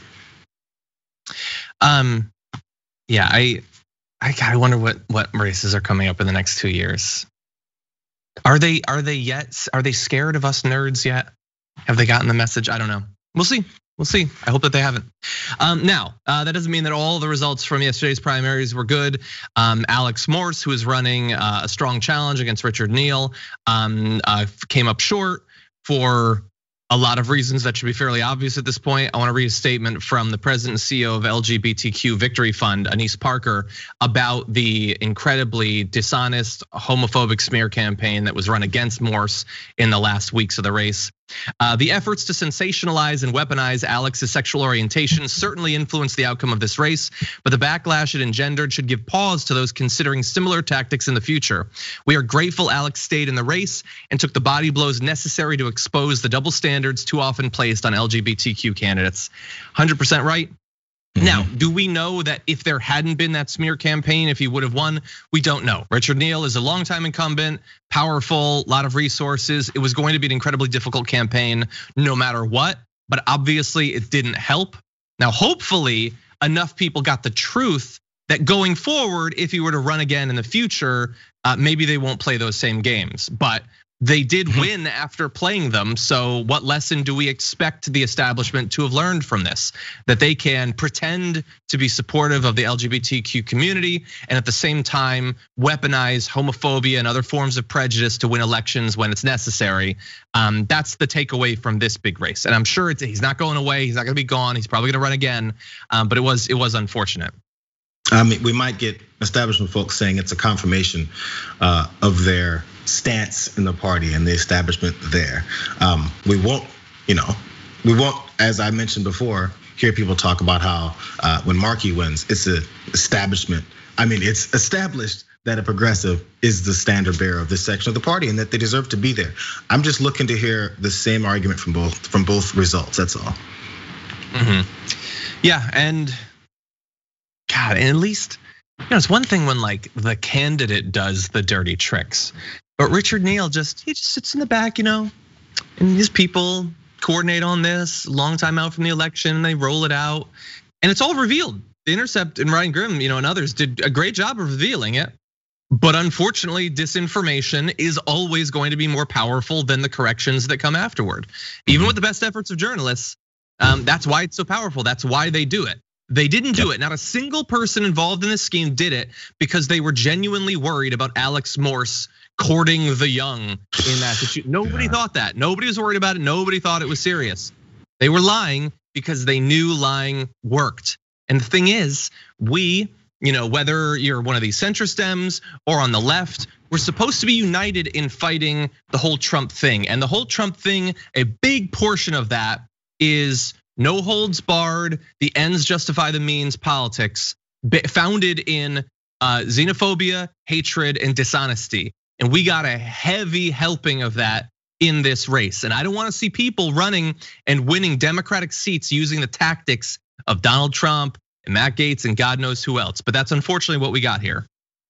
Um, yeah, I, I kind of wonder what what races are coming up in the next two years. Are they are they yet? Are they scared of us nerds yet? Have they gotten the message? I don't know. We'll see. We'll see. I hope that they haven't. Um, now, that doesn't mean that all the results from yesterday's primaries were good. Um, Alex Morse, who is running a strong challenge against Richard Neal, um, came up short. For a lot of reasons that should be fairly obvious at this point. I want to read a statement from the president and C E O of L G B T Q Victory Fund, Anise Parker, about the incredibly dishonest, homophobic smear campaign that was run against Morse in the last weeks of the race. Uh, the efforts to sensationalize and weaponize Alex's sexual orientation certainly influenced the outcome of this race, but the backlash it engendered should give pause to those considering similar tactics in the future. We are grateful Alex stayed in the race and took the body blows necessary to expose the double standards too often placed on L G B T Q candidates. one hundred percent right. Mm-hmm. Now, do we know that if there hadn't been that smear campaign, if he would have won? We don't know. Richard Neal is a longtime incumbent, powerful, a lot of resources. It was going to be an incredibly difficult campaign no matter what, but obviously it didn't help. Now, hopefully enough people got the truth that going forward, if he were to run again in the future, maybe they won't play those same games. But they did win after playing them. So what lesson do we expect the establishment to have learned from this? That they can pretend to be supportive of the L G B T Q community and at the same time weaponize homophobia and other forms of prejudice to win elections when it's necessary. Um, that's the takeaway from this big race. And I'm sure it's, he's not going away. He's not gonna be gone. He's probably gonna run again. Um, but it was it was unfortunate. I mean, we might get establishment folks saying it's a confirmation of their stance in the party and the establishment there. Um, we won't, you know, we won't, as I mentioned before, hear people talk about how uh, when Markey wins, it's the establishment. I mean, it's established that a progressive is the standard bearer of this section of the party and that they deserve to be there. I'm just looking to hear the same argument from both from both results. That's all. Mm-hmm. Yeah, and God, and at least, you know, it's one thing when like the candidate does the dirty tricks. But Richard Neal just, he just sits in the back, you know, and his people coordinate on this, long time out from the election, they roll it out, and it's all revealed. The Intercept and Ryan Grimm, you know, and others did a great job of revealing it. But unfortunately, disinformation is always going to be more powerful than the corrections that come afterward. Even with the best efforts of journalists, that's why it's so powerful. That's why they do it. They didn't do it. Not a single person involved in this scheme did it because they were genuinely worried about Alex Morse courting the young in Massachusetts. Nobody yeah. thought that. Nobody was worried about it. Nobody thought it was serious. They were lying because they knew lying worked. And the thing is, we, you know, whether you're one of these centrist Dems or on the left, we're supposed to be united in fighting the whole Trump thing. And the whole Trump thing, a big portion of that is no holds barred, the ends justify the means politics, founded in xenophobia, hatred, and dishonesty. And we got a heavy helping of that in this race. And I don't want to see people running and winning Democratic seats using the tactics of Donald Trump and Matt Gaetz and God knows who else. But that's unfortunately what we got here.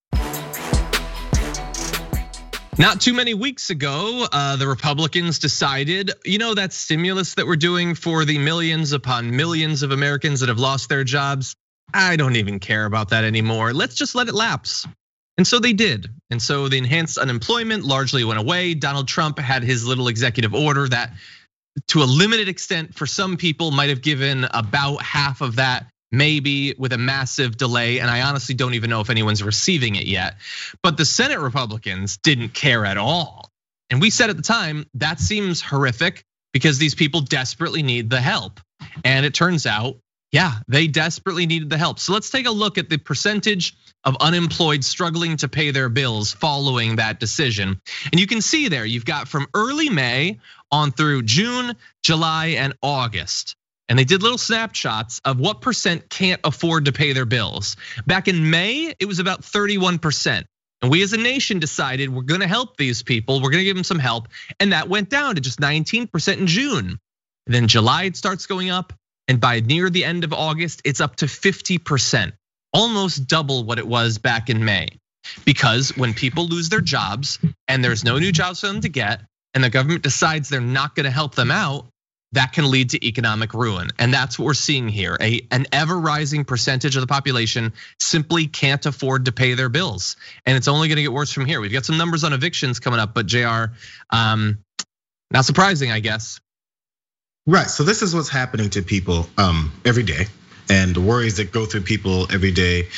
Not too many weeks ago, the Republicans decided, you know, that stimulus that we're doing for the millions upon millions of Americans that have lost their jobs, I don't even care about that anymore. Let's just let it lapse. And so they did. And so the enhanced unemployment largely went away. Donald Trump had his little executive order that to a limited extent for some people might have given about half of that, maybe with a massive delay. And I honestly don't even know if anyone's receiving it yet. But the Senate Republicans didn't care at all. And we said at the time, that seems horrific because these people desperately need the help. And it turns out, yeah, they desperately needed the help. So let's take a look at the percentage of unemployed struggling to pay their bills following that decision. And you can see there, you've got from early May on through June, July, and August. And they did little snapshots of what percent can't afford to pay their bills. Back in May, it was about thirty-one percent. And we as a nation decided we're gonna help these people, we're gonna give them some help. And that went down to just nineteen percent in June. And then July, it starts going up. And by near the end of August, it's up to fifty percent, almost double what it was back in May. Because when people lose their jobs and there's no new jobs for them to get, and the government decides they're not gonna help them out, that can lead to economic ruin. And that's what we're seeing here. A, an ever rising percentage of the population simply can't afford to pay their bills. And it's only gonna get worse from here. We've got some numbers on evictions coming up, but J R, um, not surprising, I guess. Right, so this is what's happening to people every day, and the worries that go through people every day.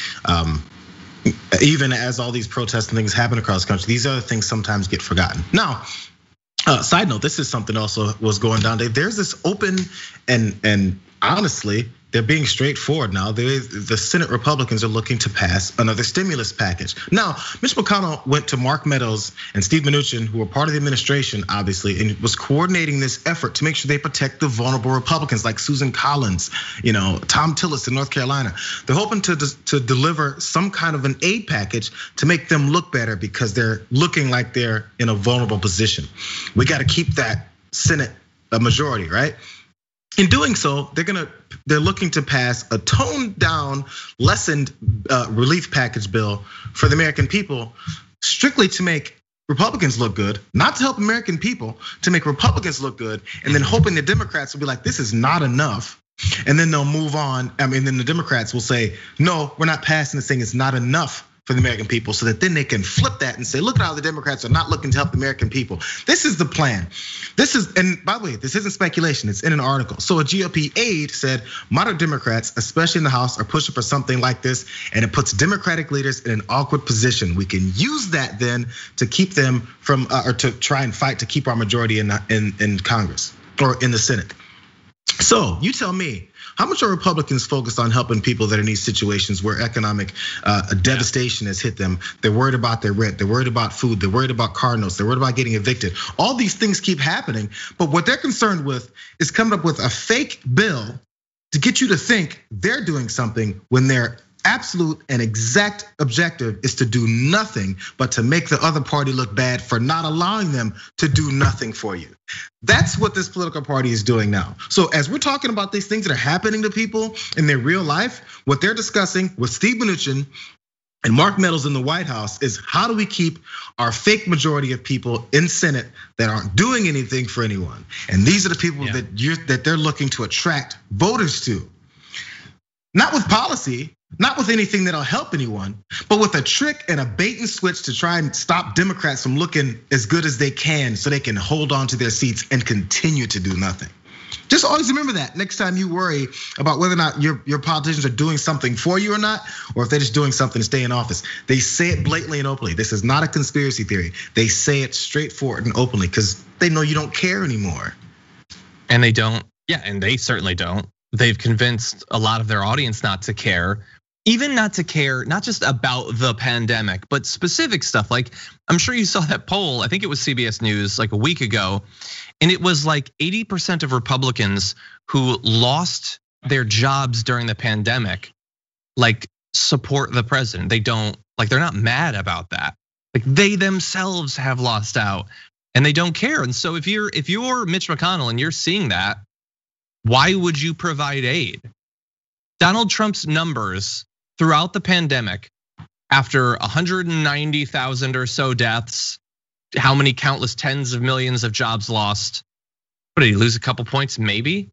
Even as all these protests and things happen across the country, these other things sometimes get forgotten. Now, Uh, side note: this is something also was going down. There's this open and and honestly, they're being straightforward now. There is, the Senate Republicans are looking to pass another stimulus package. Now, Mitch McConnell went to Mark Meadows and Steve Mnuchin, who were part of the administration, obviously, and was coordinating this effort to make sure they protect the vulnerable Republicans like Susan Collins, you know, Tom Tillis in North Carolina. They're hoping to, to deliver some kind of an aid package to make them look better because they're looking like they're in a vulnerable position. We got to keep that Senate a majority, right? In doing so, they're gonna they're looking to pass a toned down, lessened relief package bill for the American people, strictly to make Republicans look good, not to help American people, to make Republicans look good, and then hoping the Democrats will be like, this is not enough. And then they'll move on. I mean, then the Democrats will say, no, we're not passing this thing, it's not enough for the American people, so that then they can flip that and say, look at how the Democrats are not looking to help the American people. This is the plan. This is, and by the way, this isn't speculation, it's in an article. So a G O P aide said, moderate Democrats, especially in the House, are pushing for something like this, and it puts Democratic leaders in an awkward position. We can use that then to keep them from, or to try and fight to keep our majority in, in, in Congress or in the Senate. So you tell me, how much are Republicans focused on helping people that are in these situations where economic devastation has hit them? They're worried about their rent, they're worried about food, they're worried about car notes, they're worried about getting evicted. All these things keep happening, but what they're concerned with is coming up with a fake bill to get you to think they're doing something when their absolute and exact objective is to do nothing but to make the other party look bad for not allowing them to do nothing for you. That's what this political party is doing now. So as we're talking about these things that are happening to people in their real life, what they're discussing with Steve Mnuchin and Mark Meadows in the White House is how do we keep our fake majority of people in Senate that aren't doing anything for anyone? And these are the people yeah. that you're that they're looking to attract voters to. Not with policy, not with anything that'll help anyone, but with a trick and a bait and switch to try and stop Democrats from looking as good as they can so they can hold on to their seats and continue to do nothing. Just always remember that next time you worry about whether or not your, your politicians are doing something for you or not, or if they're just doing something to stay in office. They say it blatantly and openly. This is not a conspiracy theory. They say it straightforward and openly because they know you don't care anymore. And they don't, yeah, and they certainly don't. They've convinced a lot of their audience not to care. Even not to care, not just about the pandemic, but specific stuff. Like, I'm sure you saw that poll, I think it was C B S News like a week ago, and it was like eighty percent of Republicans who lost their jobs during the pandemic, like support the president. They don't, like they're not mad about that. Like they themselves have lost out and they don't care. And so if you're if you're Mitch McConnell and you're seeing that, why would you provide aid? Donald Trump's numbers throughout the pandemic, after one hundred ninety thousand or so deaths, how many countless tens of millions of jobs lost? What did he lose a couple points? Maybe.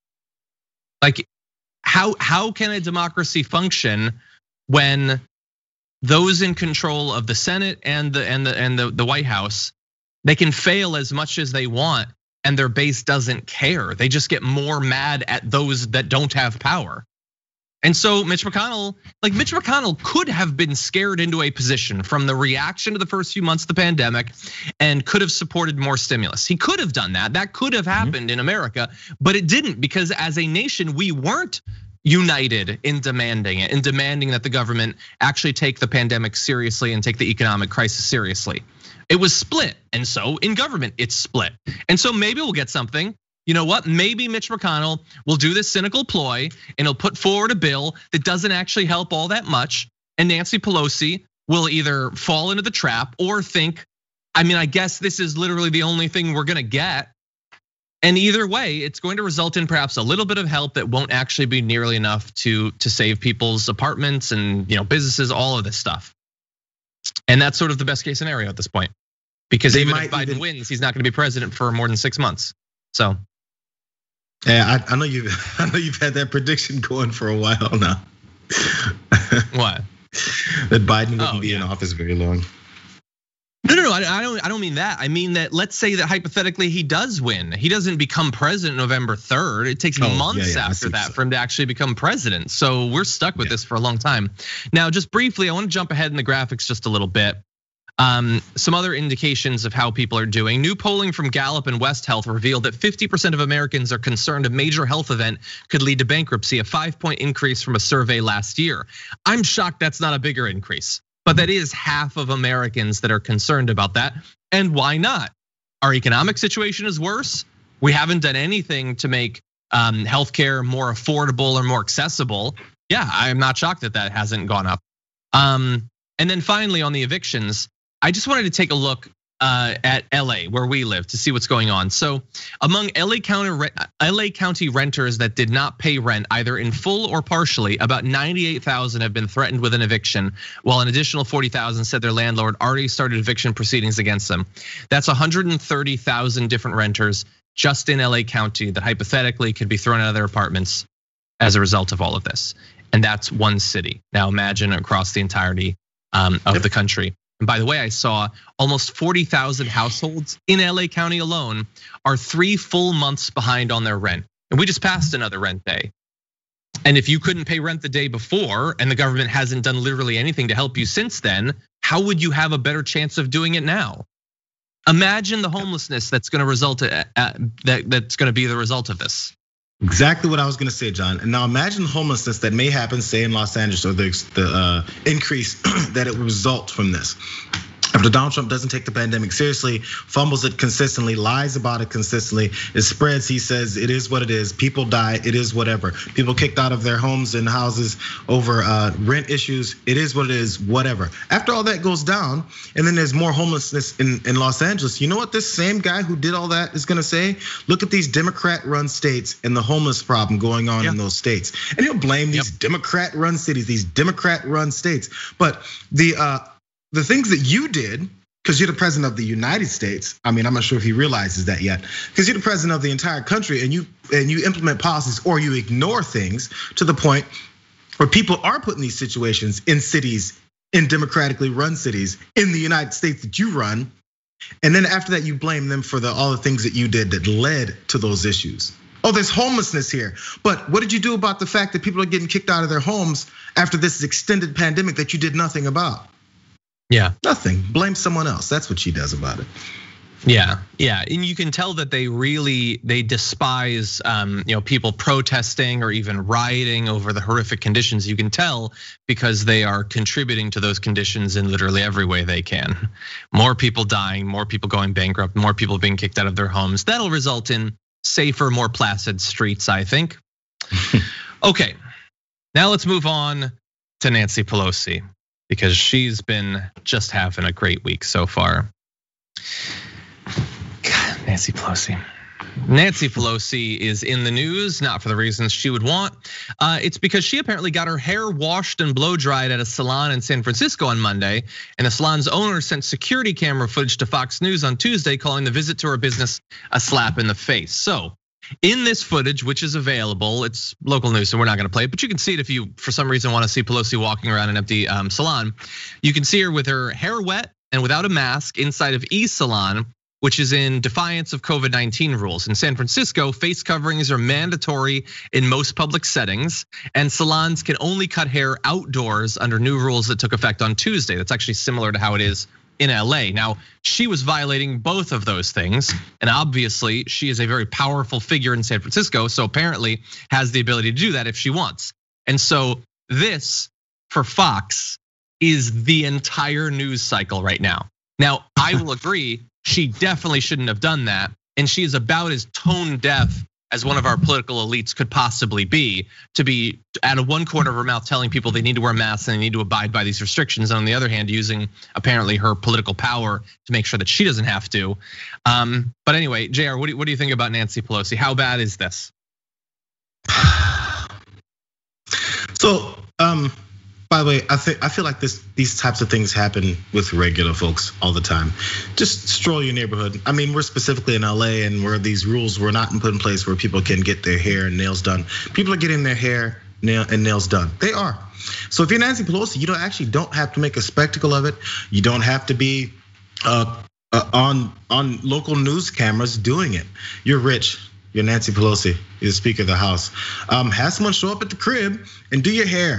Like, how how can a democracy function when those in control of the Senate and the and the and the, the White House, they can fail as much as they want and their base doesn't care? They just get more mad at those that don't have power. And so Mitch McConnell, like Mitch McConnell could have been scared into a position from the reaction to the first few months of the pandemic and could have supported more stimulus. He could have done that. That could have happened mm-hmm. in America, but it didn't, because as a nation, we weren't united in demanding it, in demanding that the government actually take the pandemic seriously and take the economic crisis seriously. It was split, and so in government, it's split. And so maybe we'll get something. You know what? Maybe Mitch McConnell will do this cynical ploy and he'll put forward a bill that doesn't actually help all that much. And Nancy Pelosi will either fall into the trap or think, I mean, I guess this is literally the only thing we're gonna get. And either way, it's going to result in perhaps a little bit of help that won't actually be nearly enough to, to save people's apartments and you know businesses, all of this stuff. And that's sort of the best case scenario at this point. Because they even if Biden even... wins, he's not gonna be president for more than six months. So. Yeah, I, I know you've I know you've had that prediction going for a while now. What? That Biden wouldn't oh, be yeah. in office very long. No, no, no. I don't. I don't mean that. I mean that. Let's say that hypothetically he does win. He doesn't become president November third. It takes oh, months yeah, yeah, after that so. for him to actually become president. So we're stuck with yeah. this for a long time. Now, just briefly, I want to jump ahead in the graphics just a little bit. Um, some other indications of how people are doing. New polling from Gallup and West Health revealed that fifty percent of Americans are concerned a major health event could lead to bankruptcy, a five-point increase from a survey last year. I'm shocked that's not a bigger increase, but that is half of Americans that are concerned about that. And why not? Our economic situation is worse. We haven't done anything to make healthcare more affordable or more accessible. Yeah, I'm not shocked that that hasn't gone up. Um, and then finally on the evictions, I just wanted to take a look at L A, where we live, to see what's going on. So among L A County, L A County renters that did not pay rent either in full or partially, about ninety-eight thousand have been threatened with an eviction, while an additional forty thousand said their landlord already started eviction proceedings against them. That's one hundred thirty thousand different renters just in L A County that hypothetically could be thrown out of their apartments as a result of all of this. And that's one city. Now imagine across the entirety of the country. And by the way, I saw almost forty thousand households in L A County alone are three full months behind on their rent. And we just passed another rent day. And if you couldn't pay rent the day before and the government hasn't done literally anything to help you since then, how would you have a better chance of doing it now? Imagine the homelessness that's gonna result, that's gonna be the result of this. Exactly what I was gonna say, John. And now imagine homelessness that may happen, say in Los Angeles, or the, the uh, increase that it will result from this. After Donald Trump doesn't take the pandemic seriously, fumbles it consistently, lies about it consistently, it spreads, he says it is what it is, people die, it is whatever. People kicked out of their homes and houses over rent issues, it is what it is, whatever. After all that goes down, and then there's more homelessness in, in Los Angeles, you know what this same guy who did all that is gonna say? Look at these Democrat-run states and the homeless problem going on yep. in those states. And he'll blame these yep. Democrat-run cities, these Democrat-run states. But the The things that you did, because you're the president of the United States. I mean, I'm not sure if he realizes that yet, because you're the president of the entire country, and you and you implement policies or you ignore things to the point where people are put in these situations in cities, in democratically run cities, in the United States that you run, and then after that you blame them for the all the things that you did that led to those issues. Oh, there's homelessness here, but what did you do about the fact that people are getting kicked out of their homes after this extended pandemic that you did nothing about? Yeah, nothing. Blame someone else. That's what she does about it. Yeah, yeah, and you can tell that they really they despise, um, you know, people protesting or even rioting over the horrific conditions. You can tell because they are contributing to those conditions in literally every way they can. More people dying, more people going bankrupt, more people being kicked out of their homes. That'll result in safer, more placid streets, I think. Okay, now let's move on to Nancy Pelosi, because she's been just having a great week so far. God, Nancy Pelosi. Nancy Pelosi is in the news, not for the reasons she would want. It's because she apparently got her hair washed and blow dried at a salon in San Francisco on Monday. And the salon's owner sent security camera footage to Fox News on Tuesday, calling the visit to her business a slap in the face. So in this footage, which is available, it's local news, so we're not gonna play it, but you can see it if you, for some reason, wanna see Pelosi walking around an empty salon. You can see her with her hair wet and without a mask inside of E Salon, which is in defiance of COVID nineteen rules. In San Francisco, face coverings are mandatory in most public settings, and salons can only cut hair outdoors under new rules that took effect on Tuesday. That's actually similar to how it is in L A. Now, she was violating both of those things, and obviously she is a very powerful figure in San Francisco, so apparently has the ability to do that if she wants. And so this, for Fox, is the entire news cycle right now. Now, I will agree, she definitely shouldn't have done that, and she is about as tone deaf as one of our political elites could possibly be, to be out of one corner of her mouth telling people they need to wear masks and they need to abide by these restrictions, and on the other hand, using apparently her political power to make sure that she doesn't have to. But anyway, J R, what do you, what do you think about Nancy Pelosi? How bad is this? So, um, by the way, I think I feel like this these types of things happen with regular folks all the time. Just stroll your neighborhood. I mean, we're specifically in L A, and where these rules were not put in place where people can get their hair and nails done. People are getting their hair nail and nails done. They are. So if you're Nancy Pelosi, you don't actually don't have to make a spectacle of it. You don't have to be uh, on on local news cameras doing it. You're rich. You're Nancy Pelosi. You're the Speaker of the House. Um, have someone show up at the crib and do your hair.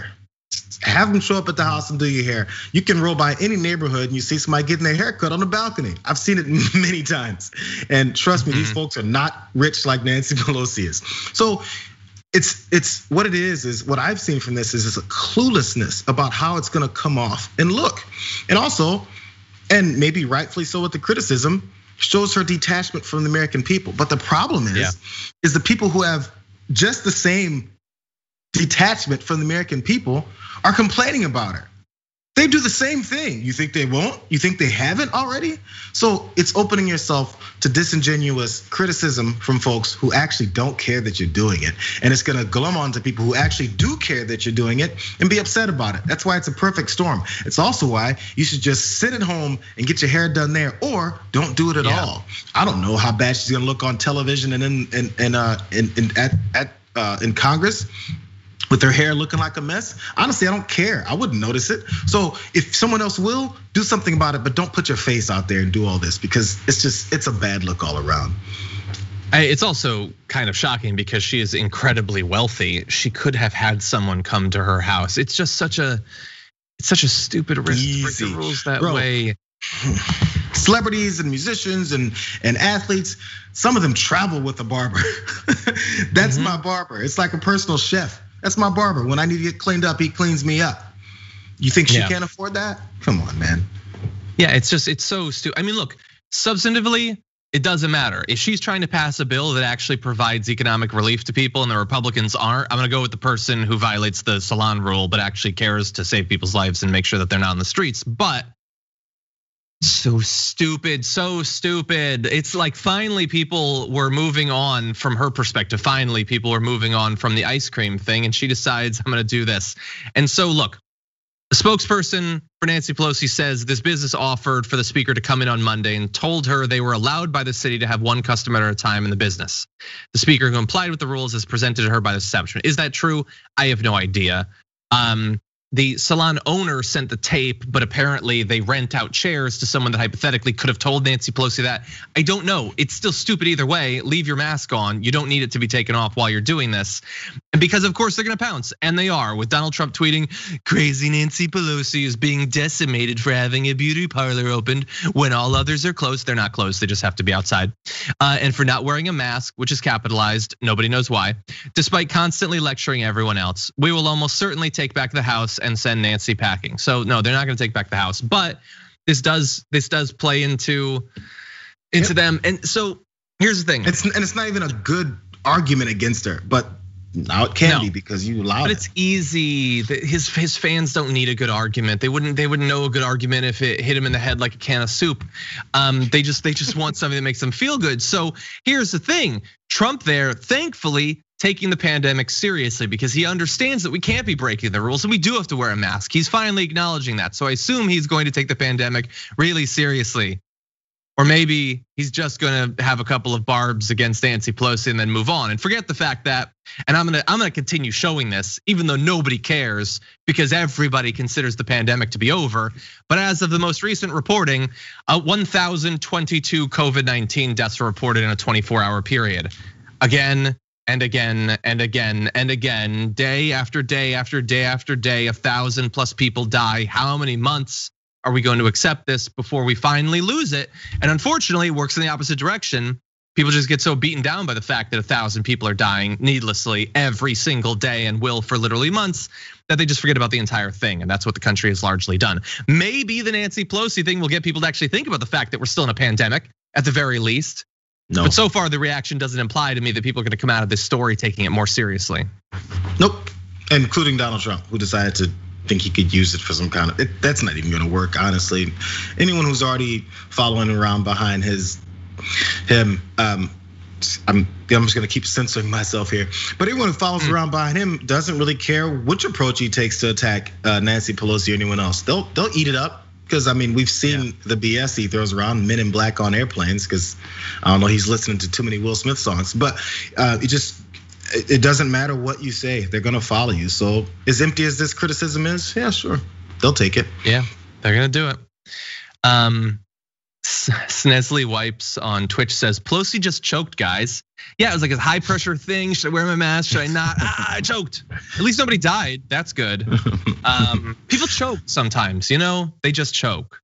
Have them show up at the house and do your hair. You can roll by any neighborhood and you see somebody getting their hair cut on the balcony. I've seen it many times. And trust me, mm-hmm. these folks are not rich like Nancy Pelosi is. So it's it's what it is, is what I've seen from this is, is a cluelessness about how it's gonna come off and look. And also, and maybe rightfully so with the criticism, shows her detachment from the American people. But the problem is, yeah. is the people who have just the same detachment from the American people are complaining about her. They do the same thing. You think they won't? You think they haven't already? So it's opening yourself to disingenuous criticism from folks who actually don't care that you're doing it. And it's gonna glom onto people who actually do care that you're doing it and be upset about it. That's why it's a perfect storm. It's also why you should just sit at home and get your hair done there, or don't do it at yeah. all. I don't know how bad she's gonna look on television and in and and uh in, in at at uh in Congress, with her hair looking like a mess. Honestly, I don't care. I wouldn't notice it. So if someone else will, do something about it, but don't put your face out there and do all this, because it's just, it's a bad look all around. It's also kind of shocking because she is incredibly wealthy. She could have had someone come to her house. It's just such a, it's such a stupid risk to break the rules that Bro. way. Celebrities and musicians and and athletes, some of them travel with a barber. That's mm-hmm. my barber. It's like a personal chef. That's my barber. When I need to get cleaned up, he cleans me up. You think she yeah. can't afford that? Come on, man. Yeah, it's just, it's so stupid. I mean, look, substantively, it doesn't matter. If she's trying to pass a bill that actually provides economic relief to people and the Republicans aren't, I'm gonna go with the person who violates the salon rule but actually cares to save people's lives and make sure that they're not on the streets. But so stupid, so stupid. It's like finally people were moving on from her perspective. Finally, people were moving on from the ice cream thing, and she decides, I'm gonna do this. And so look, a spokesperson for Nancy Pelosi says this business offered for the speaker to come in on Monday and told her they were allowed by the city to have one customer at a time in the business. The speaker who complied with the rules is presented to her by the establishment. Is that true? I have no idea. Um, The salon owner sent the tape, but apparently they rent out chairs to someone that hypothetically could have told Nancy Pelosi that. I don't know. It's still stupid either way. Leave your mask on. You don't need it to be taken off while you're doing this. And because of course they're gonna pounce, and they are, with Donald Trump tweeting, crazy Nancy Pelosi is being decimated for having a beauty parlor opened when all others are closed. They're not closed, they just have to be outside. And for not wearing a mask, which is capitalized, nobody knows why, despite constantly lecturing everyone else. We will almost certainly take back the House and send Nancy packing. So no, they're not gonna take back the House, but this does this does play into into yep. them. And so here's the thing. It's and it's not even a good argument against her, but now it can no. be because you allowed but it. But it's easy. His his fans don't need a good argument. They wouldn't they wouldn't know a good argument if it hit him in the head like a can of soup. Um, they just they just want something that makes them feel good. So here's the thing. Trump there, thankfully, taking the pandemic seriously because he understands that we can't be breaking the rules and we do have to wear a mask. He's finally acknowledging that. So I assume he's going to take the pandemic really seriously. Or maybe he's just gonna have a couple of barbs against Nancy Pelosi and then move on and forget the fact that, and I'm gonna I'm gonna continue showing this even though nobody cares because everybody considers the pandemic to be over. But as of the most recent reporting, one thousand twenty-two COVID nineteen deaths were reported in a twenty-four hour period. Again, and again, and again, and again, day after day after day after day, a thousand plus people die. How many months are we going to accept this before we finally lose it? And unfortunately, it works in the opposite direction. People just get so beaten down by the fact that a thousand people are dying needlessly every single day and will for literally months that they just forget about the entire thing. And that's what the country has largely done. Maybe the Nancy Pelosi thing will get people to actually think about the fact that we're still in a pandemic at the very least. No. But so far the reaction doesn't imply to me that people are gonna come out of this story taking it more seriously. Nope, including Donald Trump, who decided to think he could use it for some kind of, it, that's not even gonna work, honestly. Anyone who's already following around behind his, him, um, I'm, I'm just gonna keep censoring myself here. But anyone who follows mm. around behind him doesn't really care which approach he takes to attack Nancy Pelosi or anyone else. They'll they'll eat it up. Because I mean, we've seen yeah. the B S he throws around, Men in Black on airplanes. Because I don't know, he's listening to too many Will Smith songs. But it just, it doesn't matter what you say, they're gonna follow you. So as empty as this criticism is, yeah, sure, they'll take it. Yeah, they're gonna do it. Um, Snesley Wipes on Twitch says, Pelosi just choked, guys. Yeah, it was like a high pressure thing. Should I wear my mask? Should I not? Ah, I choked. At least nobody died. That's good. Um, people choke sometimes, you know, they just choke.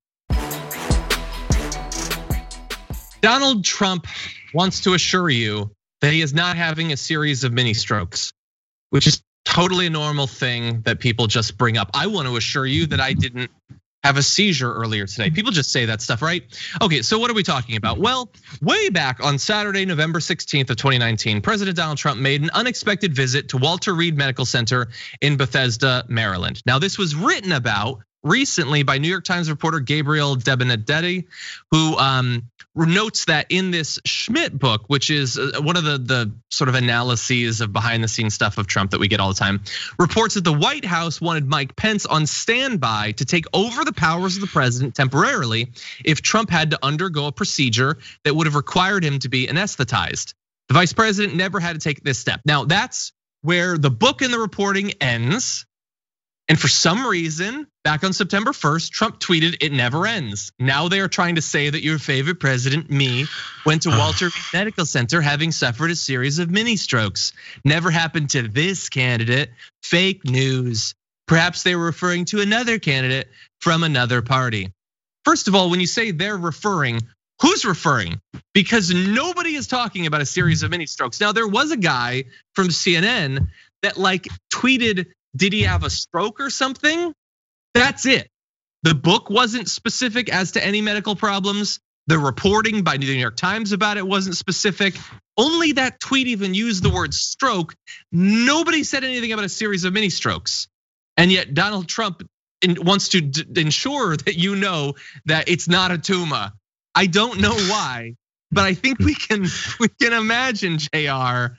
Donald Trump wants to assure you that he is not having a series of mini strokes, which is totally a normal thing that people just bring up. I want to assure you that I didn't have a seizure earlier today. People just say that stuff, right? Okay, so what are we talking about? Well, way back on Saturday, November sixteenth of twenty nineteen, President Donald Trump made an unexpected visit to Walter Reed Medical Center in Bethesda, Maryland. Now, this was written about recently by New York Times reporter Gabriel Debenedetti, who um, notes that in this Schmidt book, which is one of the, the sort of analyses of behind the scenes stuff of Trump that we get all the time, reports that the White House wanted Mike Pence on standby to take over the powers of the president temporarily if Trump had to undergo a procedure that would have required him to be anesthetized. The vice president never had to take this step. Now, that's where the book and the reporting ends. And for some reason, back on September first, Trump tweeted, "It never ends." Now they are trying to say that your favorite president, me, went to Walter Reed Medical Center having suffered a series of mini strokes. Never happened to this candidate. Fake news. Perhaps they were referring to another candidate from another party. First of all, when you say they're referring, who's referring? Because nobody is talking about a series of mini strokes. Now, there was a guy from C N N that like tweeted, did he have a stroke or something? That's it. The book wasn't specific as to any medical problems. The reporting by the New York Times about it wasn't specific. Only that tweet even used the word stroke. Nobody said anything about a series of mini strokes. And yet Donald Trump wants to ensure that you know that it's not a tumor. I don't know why, but I think we can we can imagine, J R.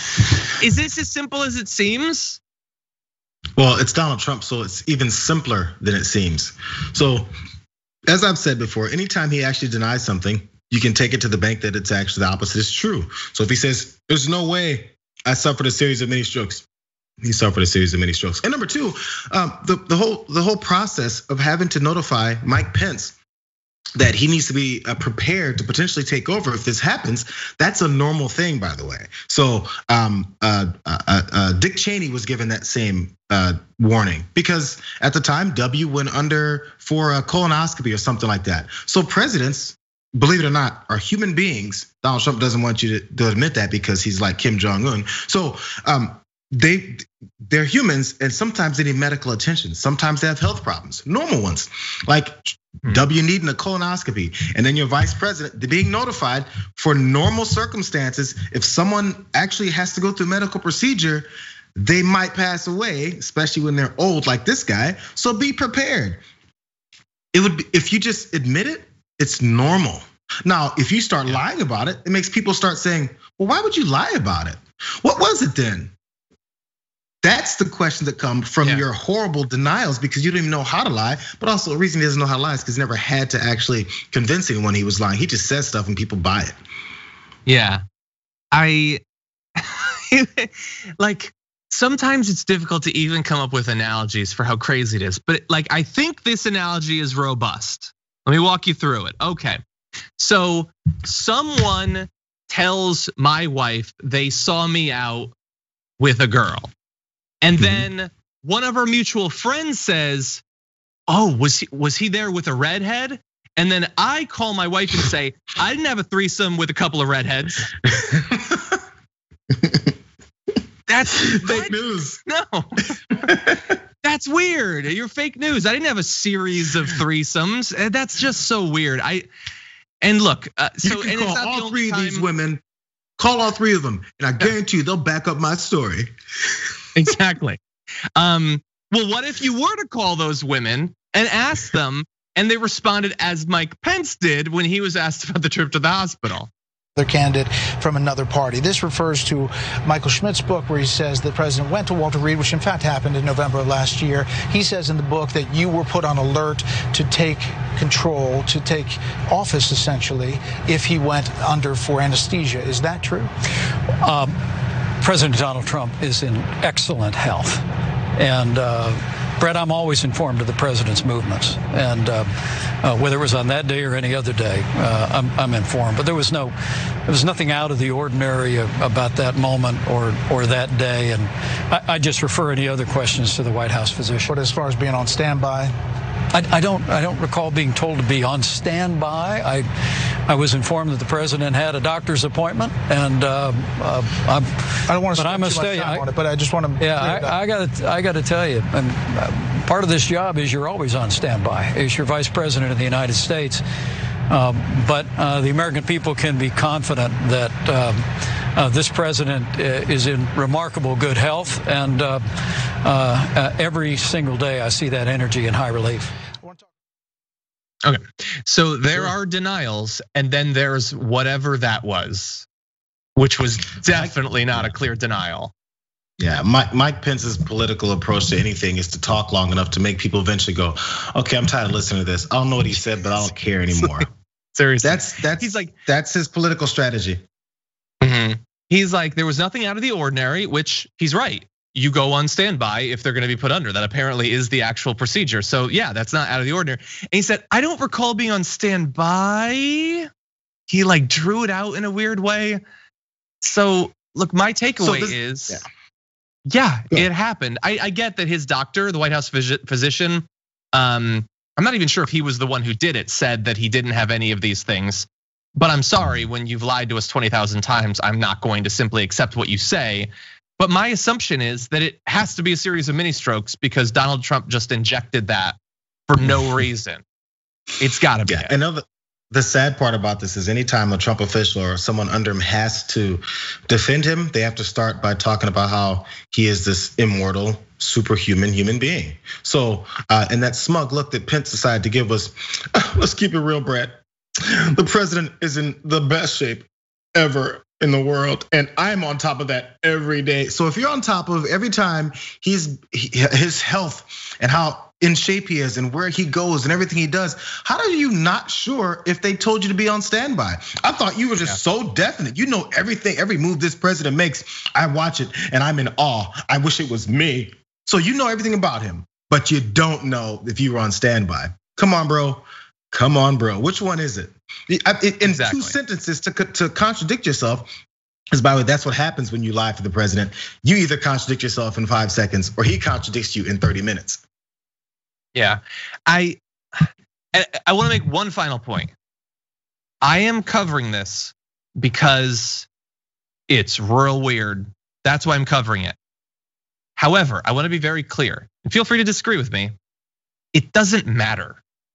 Is this as simple as it seems? Well, it's Donald Trump, so it's even simpler than it seems. So, as I've said before, anytime he actually denies something, you can take it to the bank that it's actually the opposite is true. So if he says, there's no way I suffered a series of mini strokes, he suffered a series of mini strokes. And number two, the, the whole the whole process of having to notify Mike Pence that he needs to be prepared to potentially take over if this happens, that's a normal thing, by the way. So um, uh, uh, uh, Dick Cheney was given that same uh, warning because at the time W went under for a colonoscopy or something like that. So presidents, believe it or not, are human beings. Donald Trump doesn't want you to, to admit that because he's like Kim Jong-un. So um, they they're humans, and sometimes they need medical attention. Sometimes they have health problems, normal ones, like W needing a colonoscopy, and then your vice president being notified for normal circumstances. If someone actually has to go through a medical procedure, they might pass away, especially when they're old, like this guy. So be prepared. It would be, if you just admit it, it's normal. Now, if you start lying about it, it makes people start saying, well, why would you lie about it? What was it then? That's the question that comes from yeah. your horrible denials because you don't even know how to lie. But also the reason he doesn't know how to lie is because he never had to actually convince anyone he was lying. He just says stuff and people buy it. Yeah, I like sometimes it's difficult to even come up with analogies for how crazy it is. But like I think this analogy is robust. Let me walk you through it. Okay, so someone tells my wife they saw me out with a girl. And then one of our mutual friends says, "Oh, was he was he there with a redhead?" And then I call my wife and say, "I didn't have a threesome with a couple of redheads." That's fake news. No, that's weird. You're fake news. I didn't have a series of threesomes. That's just so weird. I and look, so you can and call it's not all the three only of these time. women. Call all three of them, and I guarantee you they'll back up my story. Exactly. Um, well, what if you were to call those women and ask them, and they responded as Mike Pence did when he was asked about the trip to the hospital? Another candidate from another party. This refers to Michael Schmidt's book where he says the president went to Walter Reed, which in fact happened in November of last year. He says in the book that you were put on alert to take control, to take office essentially, if he went under for anesthesia. Is that true? Um, President Donald Trump is in excellent health. And uh, Brett, I'm always informed of the president's movements, and uh, uh, whether it was on that day or any other day, uh, I'm, I'm informed. But there was no, there was nothing out of the ordinary about that moment or or that day, and I, I just refer any other questions to the White House physician. But as far as being on standby, I, I don't I don't recall being told to be on standby. I I was informed that the president had a doctor's appointment, and uh, uh, I'm, I don't want to but I spend must too much tell you, time I, on it, but I just want to. Yeah, I, I got I got to tell you, and uh, part of this job is you're always on standby. As your vice president of the United States, um, but uh, the American people can be confident that um, uh, this president uh, is in remarkable good health, and uh, uh, uh, every single day I see that energy in high relief. Okay, so there are denials, and then there's whatever that was, which was definitely not a clear denial. Yeah, Mike, Mike Pence's political approach to anything is to talk long enough to make people eventually go, okay, I'm tired of listening to this. I don't know what he said, but I don't care anymore. Seriously. That's that's he's like that's his political strategy. Mm-hmm. He's like, there was nothing out of the ordinary, which he's right. You go on standby if they're gonna be put under. That apparently is the actual procedure. So yeah, that's not out of the ordinary. And he said, I don't recall being on standby. He like drew it out in a weird way. So look, my takeaway so this, is, yeah, yeah, it happened. I, I get that his doctor, the White House physician, um, I'm not even sure if he was the one who did it, said that he didn't have any of these things. But I'm sorry, when you've lied to us twenty thousand times, I'm not going to simply accept what you say. But my assumption is that it has to be a series of mini strokes because Donald Trump just injected that for no reason. It's gotta be. Yeah, and the, the sad part about this is anytime a Trump official or someone under him has to defend him, they have to start by talking about how he is this immortal, superhuman human being. So, and that smug look that Pence decided to give us, let's keep it real, Brett. The president is in the best shape ever in the world, and I'm on top of that every day. So if you're on top of every time he's his health and how in shape he is and where he goes and everything he does, how are you not sure if they told you to be on standby? I thought you were just yeah. so definite. You know everything, every move this president makes. I watch it and I'm in awe. I wish it was me. So you know everything about him, but you don't know if you were on standby. Come on, bro. Come on, bro. Which one is it? In exactly. two sentences to, to contradict yourself, because by the way, that's what happens when you lie for the president. You either contradict yourself in five seconds or he contradicts you in thirty minutes. Yeah, I I want to make one final point. I am covering this because it's real weird. That's why I'm covering it. However, I want to be very clear, and feel free to disagree with me. It doesn't matter.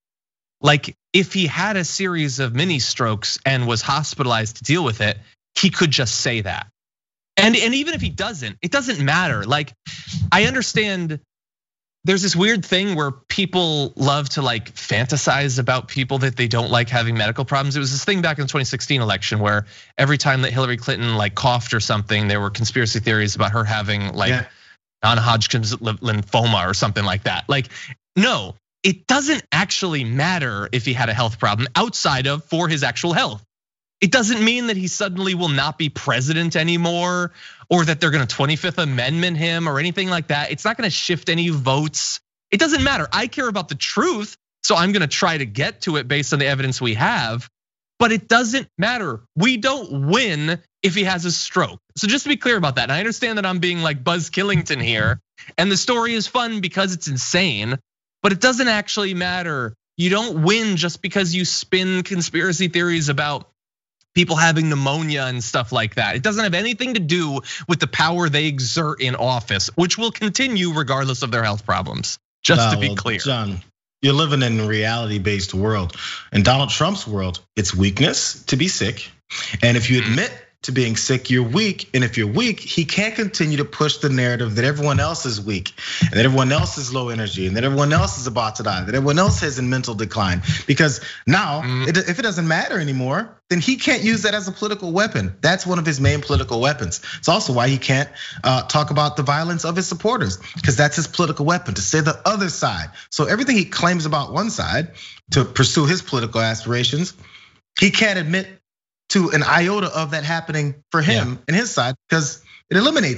Like if he had a series of mini strokes and was hospitalized to deal with it, he could just say that. And, and even if he doesn't, it doesn't matter. Like I understand there's this weird thing where people love to like fantasize about people that they don't like having medical problems. It was this thing back in the twenty sixteen election where every time that Hillary Clinton like coughed or something, there were conspiracy theories about her having like yeah. non-Hodgkin's lymphoma or something like that. Like, no. It doesn't actually matter if he had a health problem outside of for his actual health. It doesn't mean that he suddenly will not be president anymore or that they're gonna twenty-fifth Amendment him or anything like that. It's not gonna shift any votes. It doesn't matter. I care about the truth, so I'm gonna try to get to it based on the evidence we have, but it doesn't matter. We don't win if he has a stroke. So just to be clear about that, and I understand that I'm being like Buzz Killington here, and the story is fun because it's insane. But it doesn't actually matter. You don't win just because you spin conspiracy theories about people having pneumonia and stuff like that. It doesn't have anything to do with the power they exert in office, which will continue regardless of their health problems. Just to be clear. John, you're living in a reality-based world. In Donald Trump's world, it's weakness to be sick. And if you admit to being sick, you're weak. And if you're weak, he can't continue to push the narrative that everyone else is weak and that everyone else is low energy and that everyone else is about to die, that everyone else is in mental decline. Because now, if it doesn't matter anymore, then he can't use that as a political weapon. That's one of his main political weapons. It's also why he can't talk about the violence of his supporters, because that's his political weapon, to say the other side. So everything he claims about one side to pursue his political aspirations, he can't admit to an iota of that happening for him yeah. and his side because it eliminates it.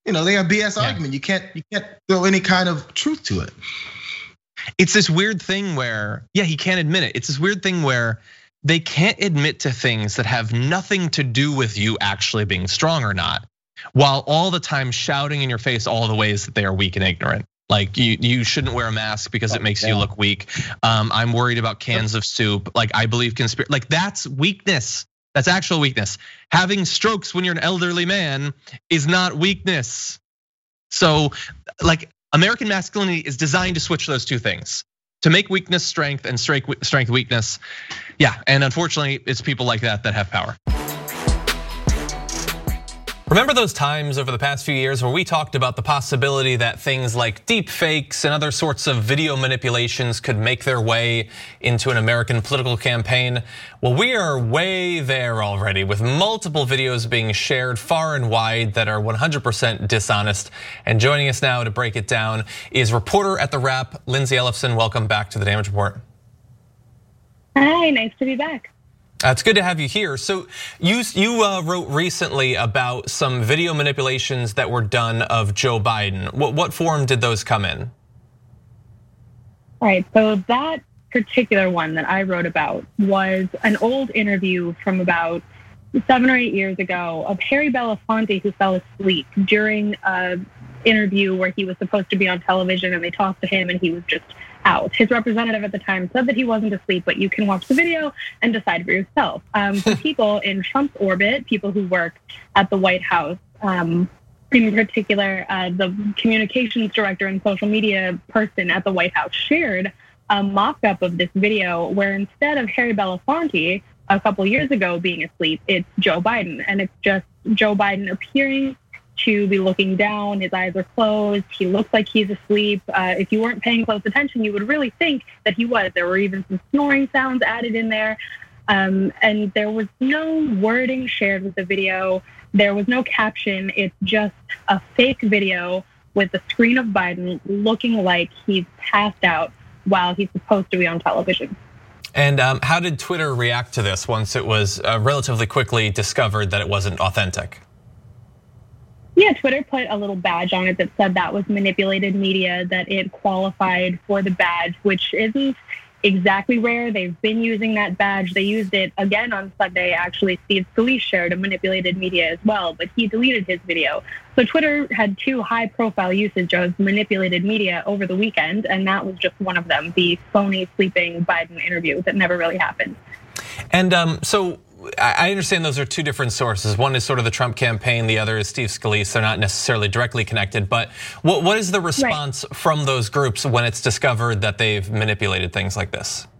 you know, they have B S yeah. argument. You can't you can't throw any kind of truth to it. It's this weird thing where, yeah, he can't admit it. It's this weird thing where they can't admit to things that have nothing to do with you actually being strong or not, while all the time shouting in your face all the ways that they are weak and ignorant. Like you, you shouldn't wear a mask because it makes you look weak. Um, I'm worried about cans of soup. Like I believe conspiracy. Like that's weakness. That's actual weakness. Having strokes when you're an elderly man is not weakness. So, like American masculinity is designed to switch those two things, to make weakness strength and strength weakness. Yeah, and unfortunately, it's people like that that have power. Remember those times over the past few years where we talked about the possibility that things like deep fakes and other sorts of video manipulations could make their way into an American political campaign? Well, we are way there already, with multiple videos being shared far and wide that are one hundred percent dishonest. And joining us now to break it down is reporter at The Wrap, Lindsay Ellefson. Welcome back to the Damage Report. Hi, nice to be back. Uh, it's good to have you here. So you you uh, wrote recently about some video manipulations that were done of Joe Biden. What what form did those come in? All right, so that particular one that I wrote about was an old interview from about seven or eight years ago of Harry Belafonte, who fell asleep during an interview where he was supposed to be on television, and they talked to him and he was just out. His representative at the time said that he wasn't asleep, but you can watch the video and decide for yourself. Um, for people in Trump's orbit, people who work at the White House, um, in particular, uh, the communications director and social media person at the White House shared a mock-up of this video where instead of Harry Belafonte a couple years ago being asleep, it's Joe Biden. And it's just Joe Biden appearing to be looking down, his eyes are closed, he looks like he's asleep. Uh, if you weren't paying close attention, you would really think that he was. There were even some snoring sounds added in there. Um, and there was no wording shared with the video. There was no caption. It's just a fake video with the screen of Biden looking like he's passed out while he's supposed to be on television. And um, how did Twitter react to this once it was uh, relatively quickly discovered that it wasn't authentic? Yeah, Twitter put a little badge on it that said that was manipulated media, that it qualified for the badge, which isn't exactly rare. They've been using that badge. They used it again on Sunday. Actually, Steve Scalise shared a manipulated media as well, but he deleted his video. So Twitter had two high-profile usage of manipulated media over the weekend, and that was just one of them, the phony sleeping Biden interview that never really happened. And um, so I understand those are two different sources. One is sort of the Trump campaign, the other is Steve Scalise. They're not necessarily directly connected, but what what is the response right. from those groups when it's discovered that they've manipulated things like this?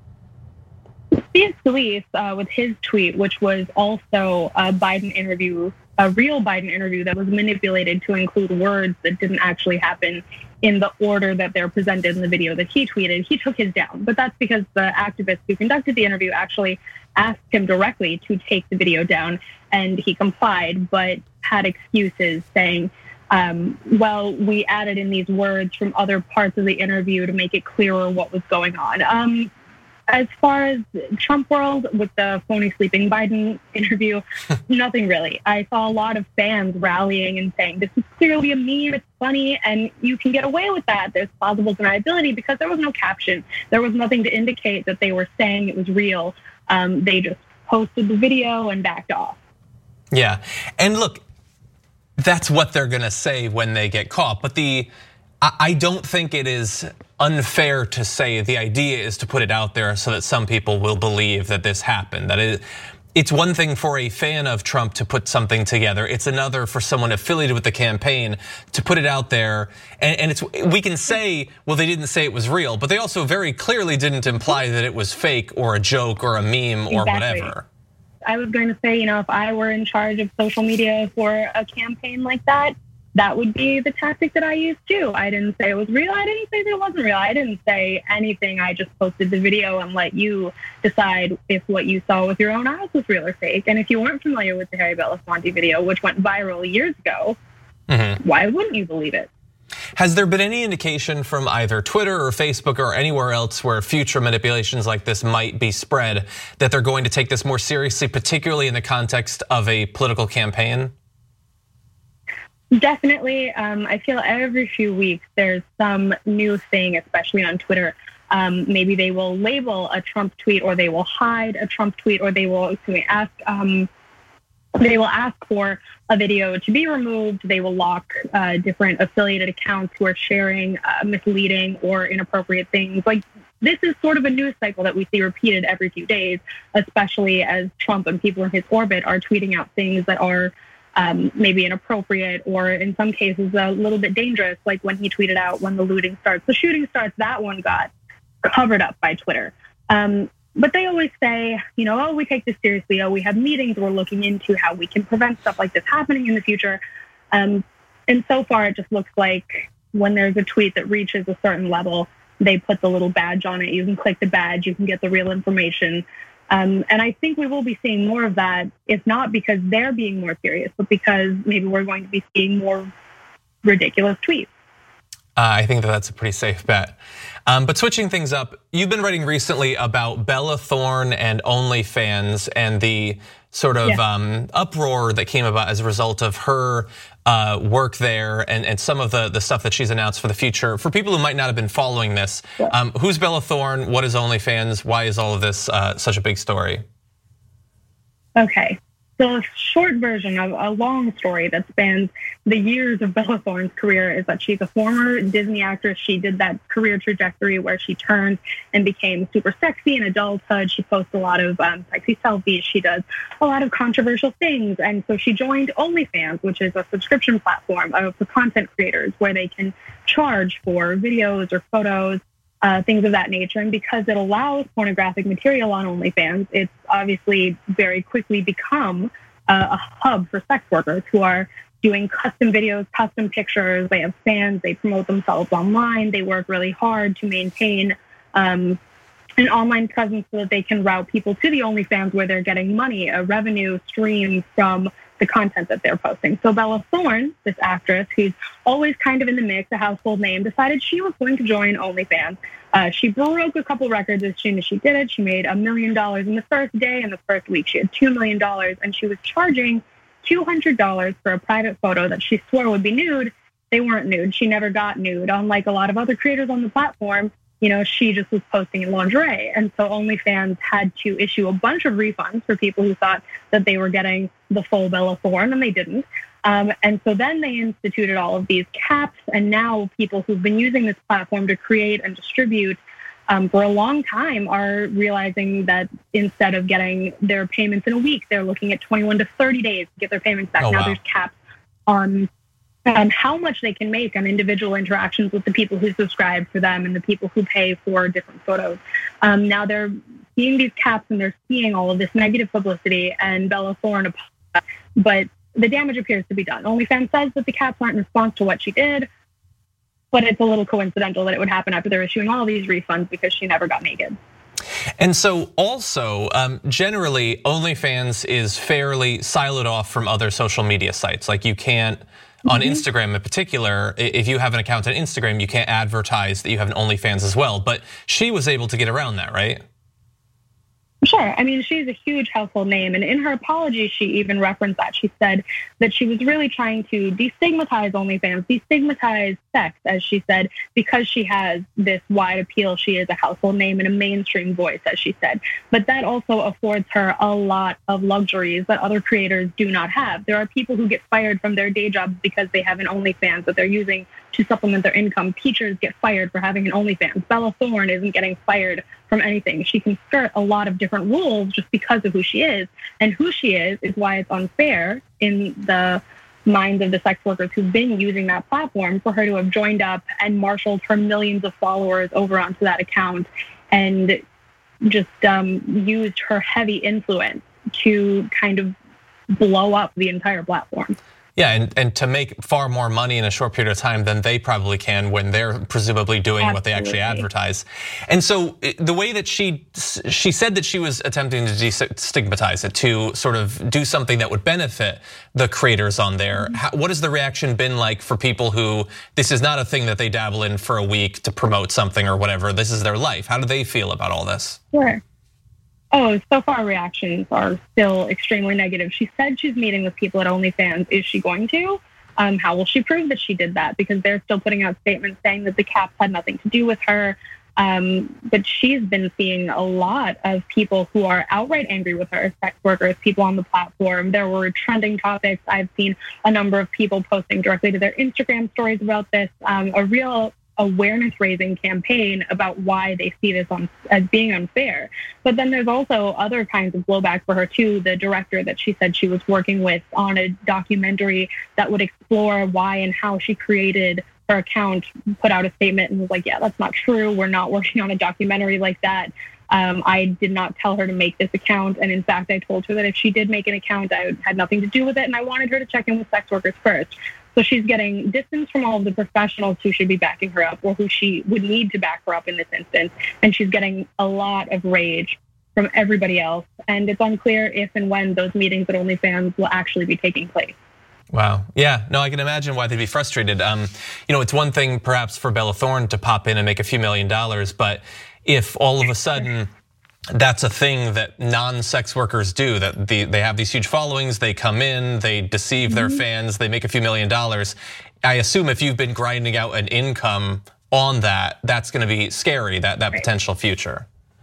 Steve Scalise, uh, with his tweet, which was also a Biden interview, a real Biden interview that was manipulated to include words that didn't actually happen in the order that they're presented in the video that he tweeted, he took his down. But that's because the activist who conducted the interview actually asked him directly to take the video down, and he complied, but had excuses saying, um, well, we added in these words from other parts of the interview to make it clearer what was going on. Um, As far as Trump world with the phony sleeping Biden interview, nothing really. I saw a lot of fans rallying and saying, this is clearly a meme, it's funny, and you can get away with that. There's plausible deniability because there was no caption. There was nothing to indicate that they were saying it was real. Um, they just posted the video and backed off. Yeah, and look, that's what they're gonna say when they get caught. But the, I don't think it is unfair to say the idea is to put it out there so that some people will believe that this happened. That it, it's one thing for a fan of Trump to put something together. It's another for someone affiliated with the campaign to put it out there. And, and it's we can say, well, they didn't say it was real, but they also very clearly didn't imply that it was fake or a joke or a meme or exactly. whatever. I was going to say, you know, if I were in charge of social media for a campaign like that, that would be the tactic that I used too. I didn't say it was real. I didn't say that it wasn't real. I didn't say anything. I just posted the video and let you decide if what you saw with your own eyes was real or fake. And if you weren't familiar with the Harry Belafonte video, which went viral years ago, mm-hmm. why wouldn't you believe it? Has there been any indication from either Twitter or Facebook or anywhere else where future manipulations like this might be spread that they're going to take this more seriously, particularly in the context of a political campaign? Definitely. Um, I feel every few weeks there's some new thing, especially on Twitter. Um, maybe they will label a Trump tweet, or they will hide a Trump tweet, or they will excuse me, ask um, they will ask for a video to be removed. They will lock uh, different affiliated accounts who are sharing uh, misleading or inappropriate things. Like, this is sort of a news cycle that we see repeated every few days, especially as Trump and people in his orbit are tweeting out things that are Um, maybe inappropriate, or in some cases a little bit dangerous, like when he tweeted out, when the looting starts, the shooting starts, that one got covered up by Twitter. Um, but they always say, you know, oh, we take this seriously. Oh, we have meetings. We're looking into how we can prevent stuff like this happening in the future. Um, and so far, it just looks like when there's a tweet that reaches a certain level, they put the little badge on it. You can click the badge. You can get the real information. Um, and I think we will be seeing more of that, if not because they're being more serious, but because maybe we're going to be seeing more ridiculous tweets. Uh, I think that that's a pretty safe bet. Um, but switching things up, you've been writing recently about Bella Thorne and OnlyFans and the sort of yeah. um, uproar that came about as a result of her uh, work there and, and some of the, the stuff that she's announced for the future. For people who might not have been following this, yeah. um, who's Bella Thorne? What is OnlyFans? Why is all of this uh, such a big story? Okay. The short version of a long story that spans the years of Bella Thorne's career is that she's a former Disney actress. She did that career trajectory where she turned and became super sexy in adulthood. She posts a lot of um, sexy selfies. She does a lot of controversial things. And so she joined OnlyFans, which is a subscription platform for content creators where they can charge for videos or photos, Uh, things of that nature. And because it allows pornographic material on OnlyFans, it's obviously very quickly become uh, a hub for sex workers who are doing custom videos, custom pictures. They have fans, they promote themselves online. They work really hard to maintain um, an online presence so that they can route people to the OnlyFans where they're getting money, a revenue stream from the content that they're posting. So Bella Thorne, this actress who's always kind of in the mix, a household name, decided she was going to join OnlyFans. Uh, she broke a couple records as soon as she did it. She made a million dollars in the first day. In the first week, she had two million dollars, and she was charging two hundred dollars for a private photo that she swore would be nude. They weren't nude. She never got nude. Unlike a lot of other creators on the platform, you know, she just was posting in lingerie. And so OnlyFans had to issue a bunch of refunds for people who thought that they were getting the full Bella Thorne, and they didn't. Um, and so then they instituted all of these caps, and now people who've been using this platform to create and distribute um, for a long time are realizing that instead of getting their payments in a week, they're looking at twenty-one to thirty days to get their payments back. Oh, now wow. There's caps on Um, how much they can make on individual interactions with the people who subscribe for them and the people who pay for different photos. Um, now they're seeing these caps and they're seeing all of this negative publicity, and Bella Thorne, but the damage appears to be done. OnlyFans says that the caps aren't in response to what she did, but it's a little coincidental that it would happen after they're issuing all these refunds because she never got naked. And so also, um, generally, OnlyFans is fairly siloed off from other social media sites. Like you can't, on mm-hmm. Instagram in particular, if you have an account on Instagram, you can't advertise that you have an OnlyFans as well. But she was able to get around that, right? Sure. I mean, she's a huge household name. And in her apology, she even referenced that. She said that she was really trying to destigmatize OnlyFans, destigmatize sex, as she said, because she has this wide appeal. She is a household name and a mainstream voice, as she said. But that also affords her a lot of luxuries that other creators do not have. There are people who get fired from their day jobs because they have an OnlyFans that they're using to supplement their income. Teachers get fired for having an OnlyFans. Bella Thorne isn't getting fired from anything. She can skirt a lot of different rules just because of who she is. And who she is is why it's unfair in the minds of the sex workers who've been using that platform for her to have joined up and marshaled her millions of followers over onto that account and just um, used her heavy influence to kind of blow up the entire platform. Yeah, and, and to make far more money in a short period of time than they probably can when they're presumably doing Absolutely. What they actually advertise. And so the way that she she said that she was attempting to destigmatize it, to sort of do something that would benefit the creators on there. How, what has the reaction been like for people who, this is not a thing that they dabble in for a week to promote something or whatever, this is their life. How do they feel about all this? Sure. Oh, so far reactions are still extremely negative. She said she's meeting with people at OnlyFans. Is she going to? Um, how will she prove that she did that? Because they're still putting out statements saying that the caps had nothing to do with her. Um, but she's been seeing a lot of people who are outright angry with her, sex workers, people on the platform. There were trending topics. I've seen a number of people posting directly to their Instagram stories about this, um, a real awareness-raising campaign about why they see this on, as being unfair. But then there's also other kinds of blowback for her, too. The director that she said she was working with on a documentary that would explore why and how she created her account put out a statement and was like, yeah, that's not true. We're not working on a documentary like that. Um, I did not tell her to make this account. And in fact, I told her that if she did make an account, I had nothing to do with it. And I wanted her to check in with sex workers first. So she's getting distance from all of the professionals who should be backing her up or who she would need to back her up in this instance. And she's getting a lot of rage from everybody else. And it's unclear if and when those meetings at OnlyFans will actually be taking place. Wow. Yeah, no, I can imagine why they'd be frustrated. Um, you know, it's one thing perhaps for Bella Thorne to pop in and make a few million dollars, but if all of a sudden that's a thing that non-sex workers do, that the, they have these huge followings, they come in, they deceive their fans, they make a few million dollars. I assume if you've been grinding out an income on that, that's gonna be scary, that, that potential future.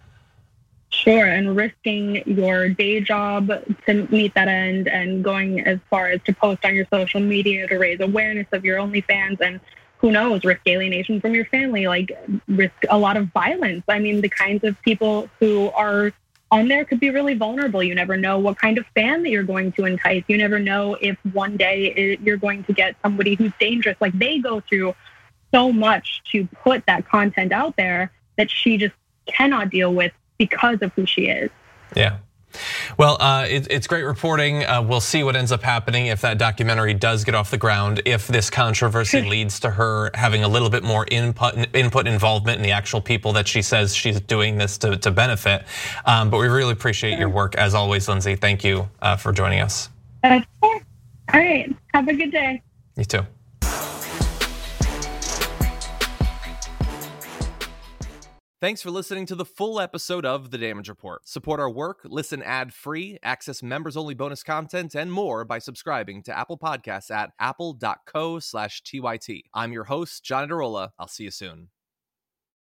Sure, and risking your day job to meet that end and going as far as to post on your social media to raise awareness of your OnlyFans and who knows, risk alienation from your family, like risk a lot of violence. I mean, the kinds of people who are on there could be really vulnerable. You never know what kind of fan that you're going to entice. You never know if one day you're going to get somebody who's dangerous. Like they go through so much to put that content out there that she just cannot deal with because of who she is. Yeah. Well, uh, it, it's great reporting. Uh, we'll see what ends up happening if that documentary does get off the ground, if this controversy leads to her having a little bit more input, input involvement in the actual people that she says she's doing this to, to benefit. Um, but we really appreciate your work as always, Lindsay. Thank you uh, for joining us. Uh, all right. Have a good day. You too. Thanks for listening to the full episode of The Damage Report. Support our work, listen ad-free, access members-only bonus content, and more by subscribing to Apple Podcasts at apple dot co slash T Y T. I'm your host, John Adarola. I'll see you soon.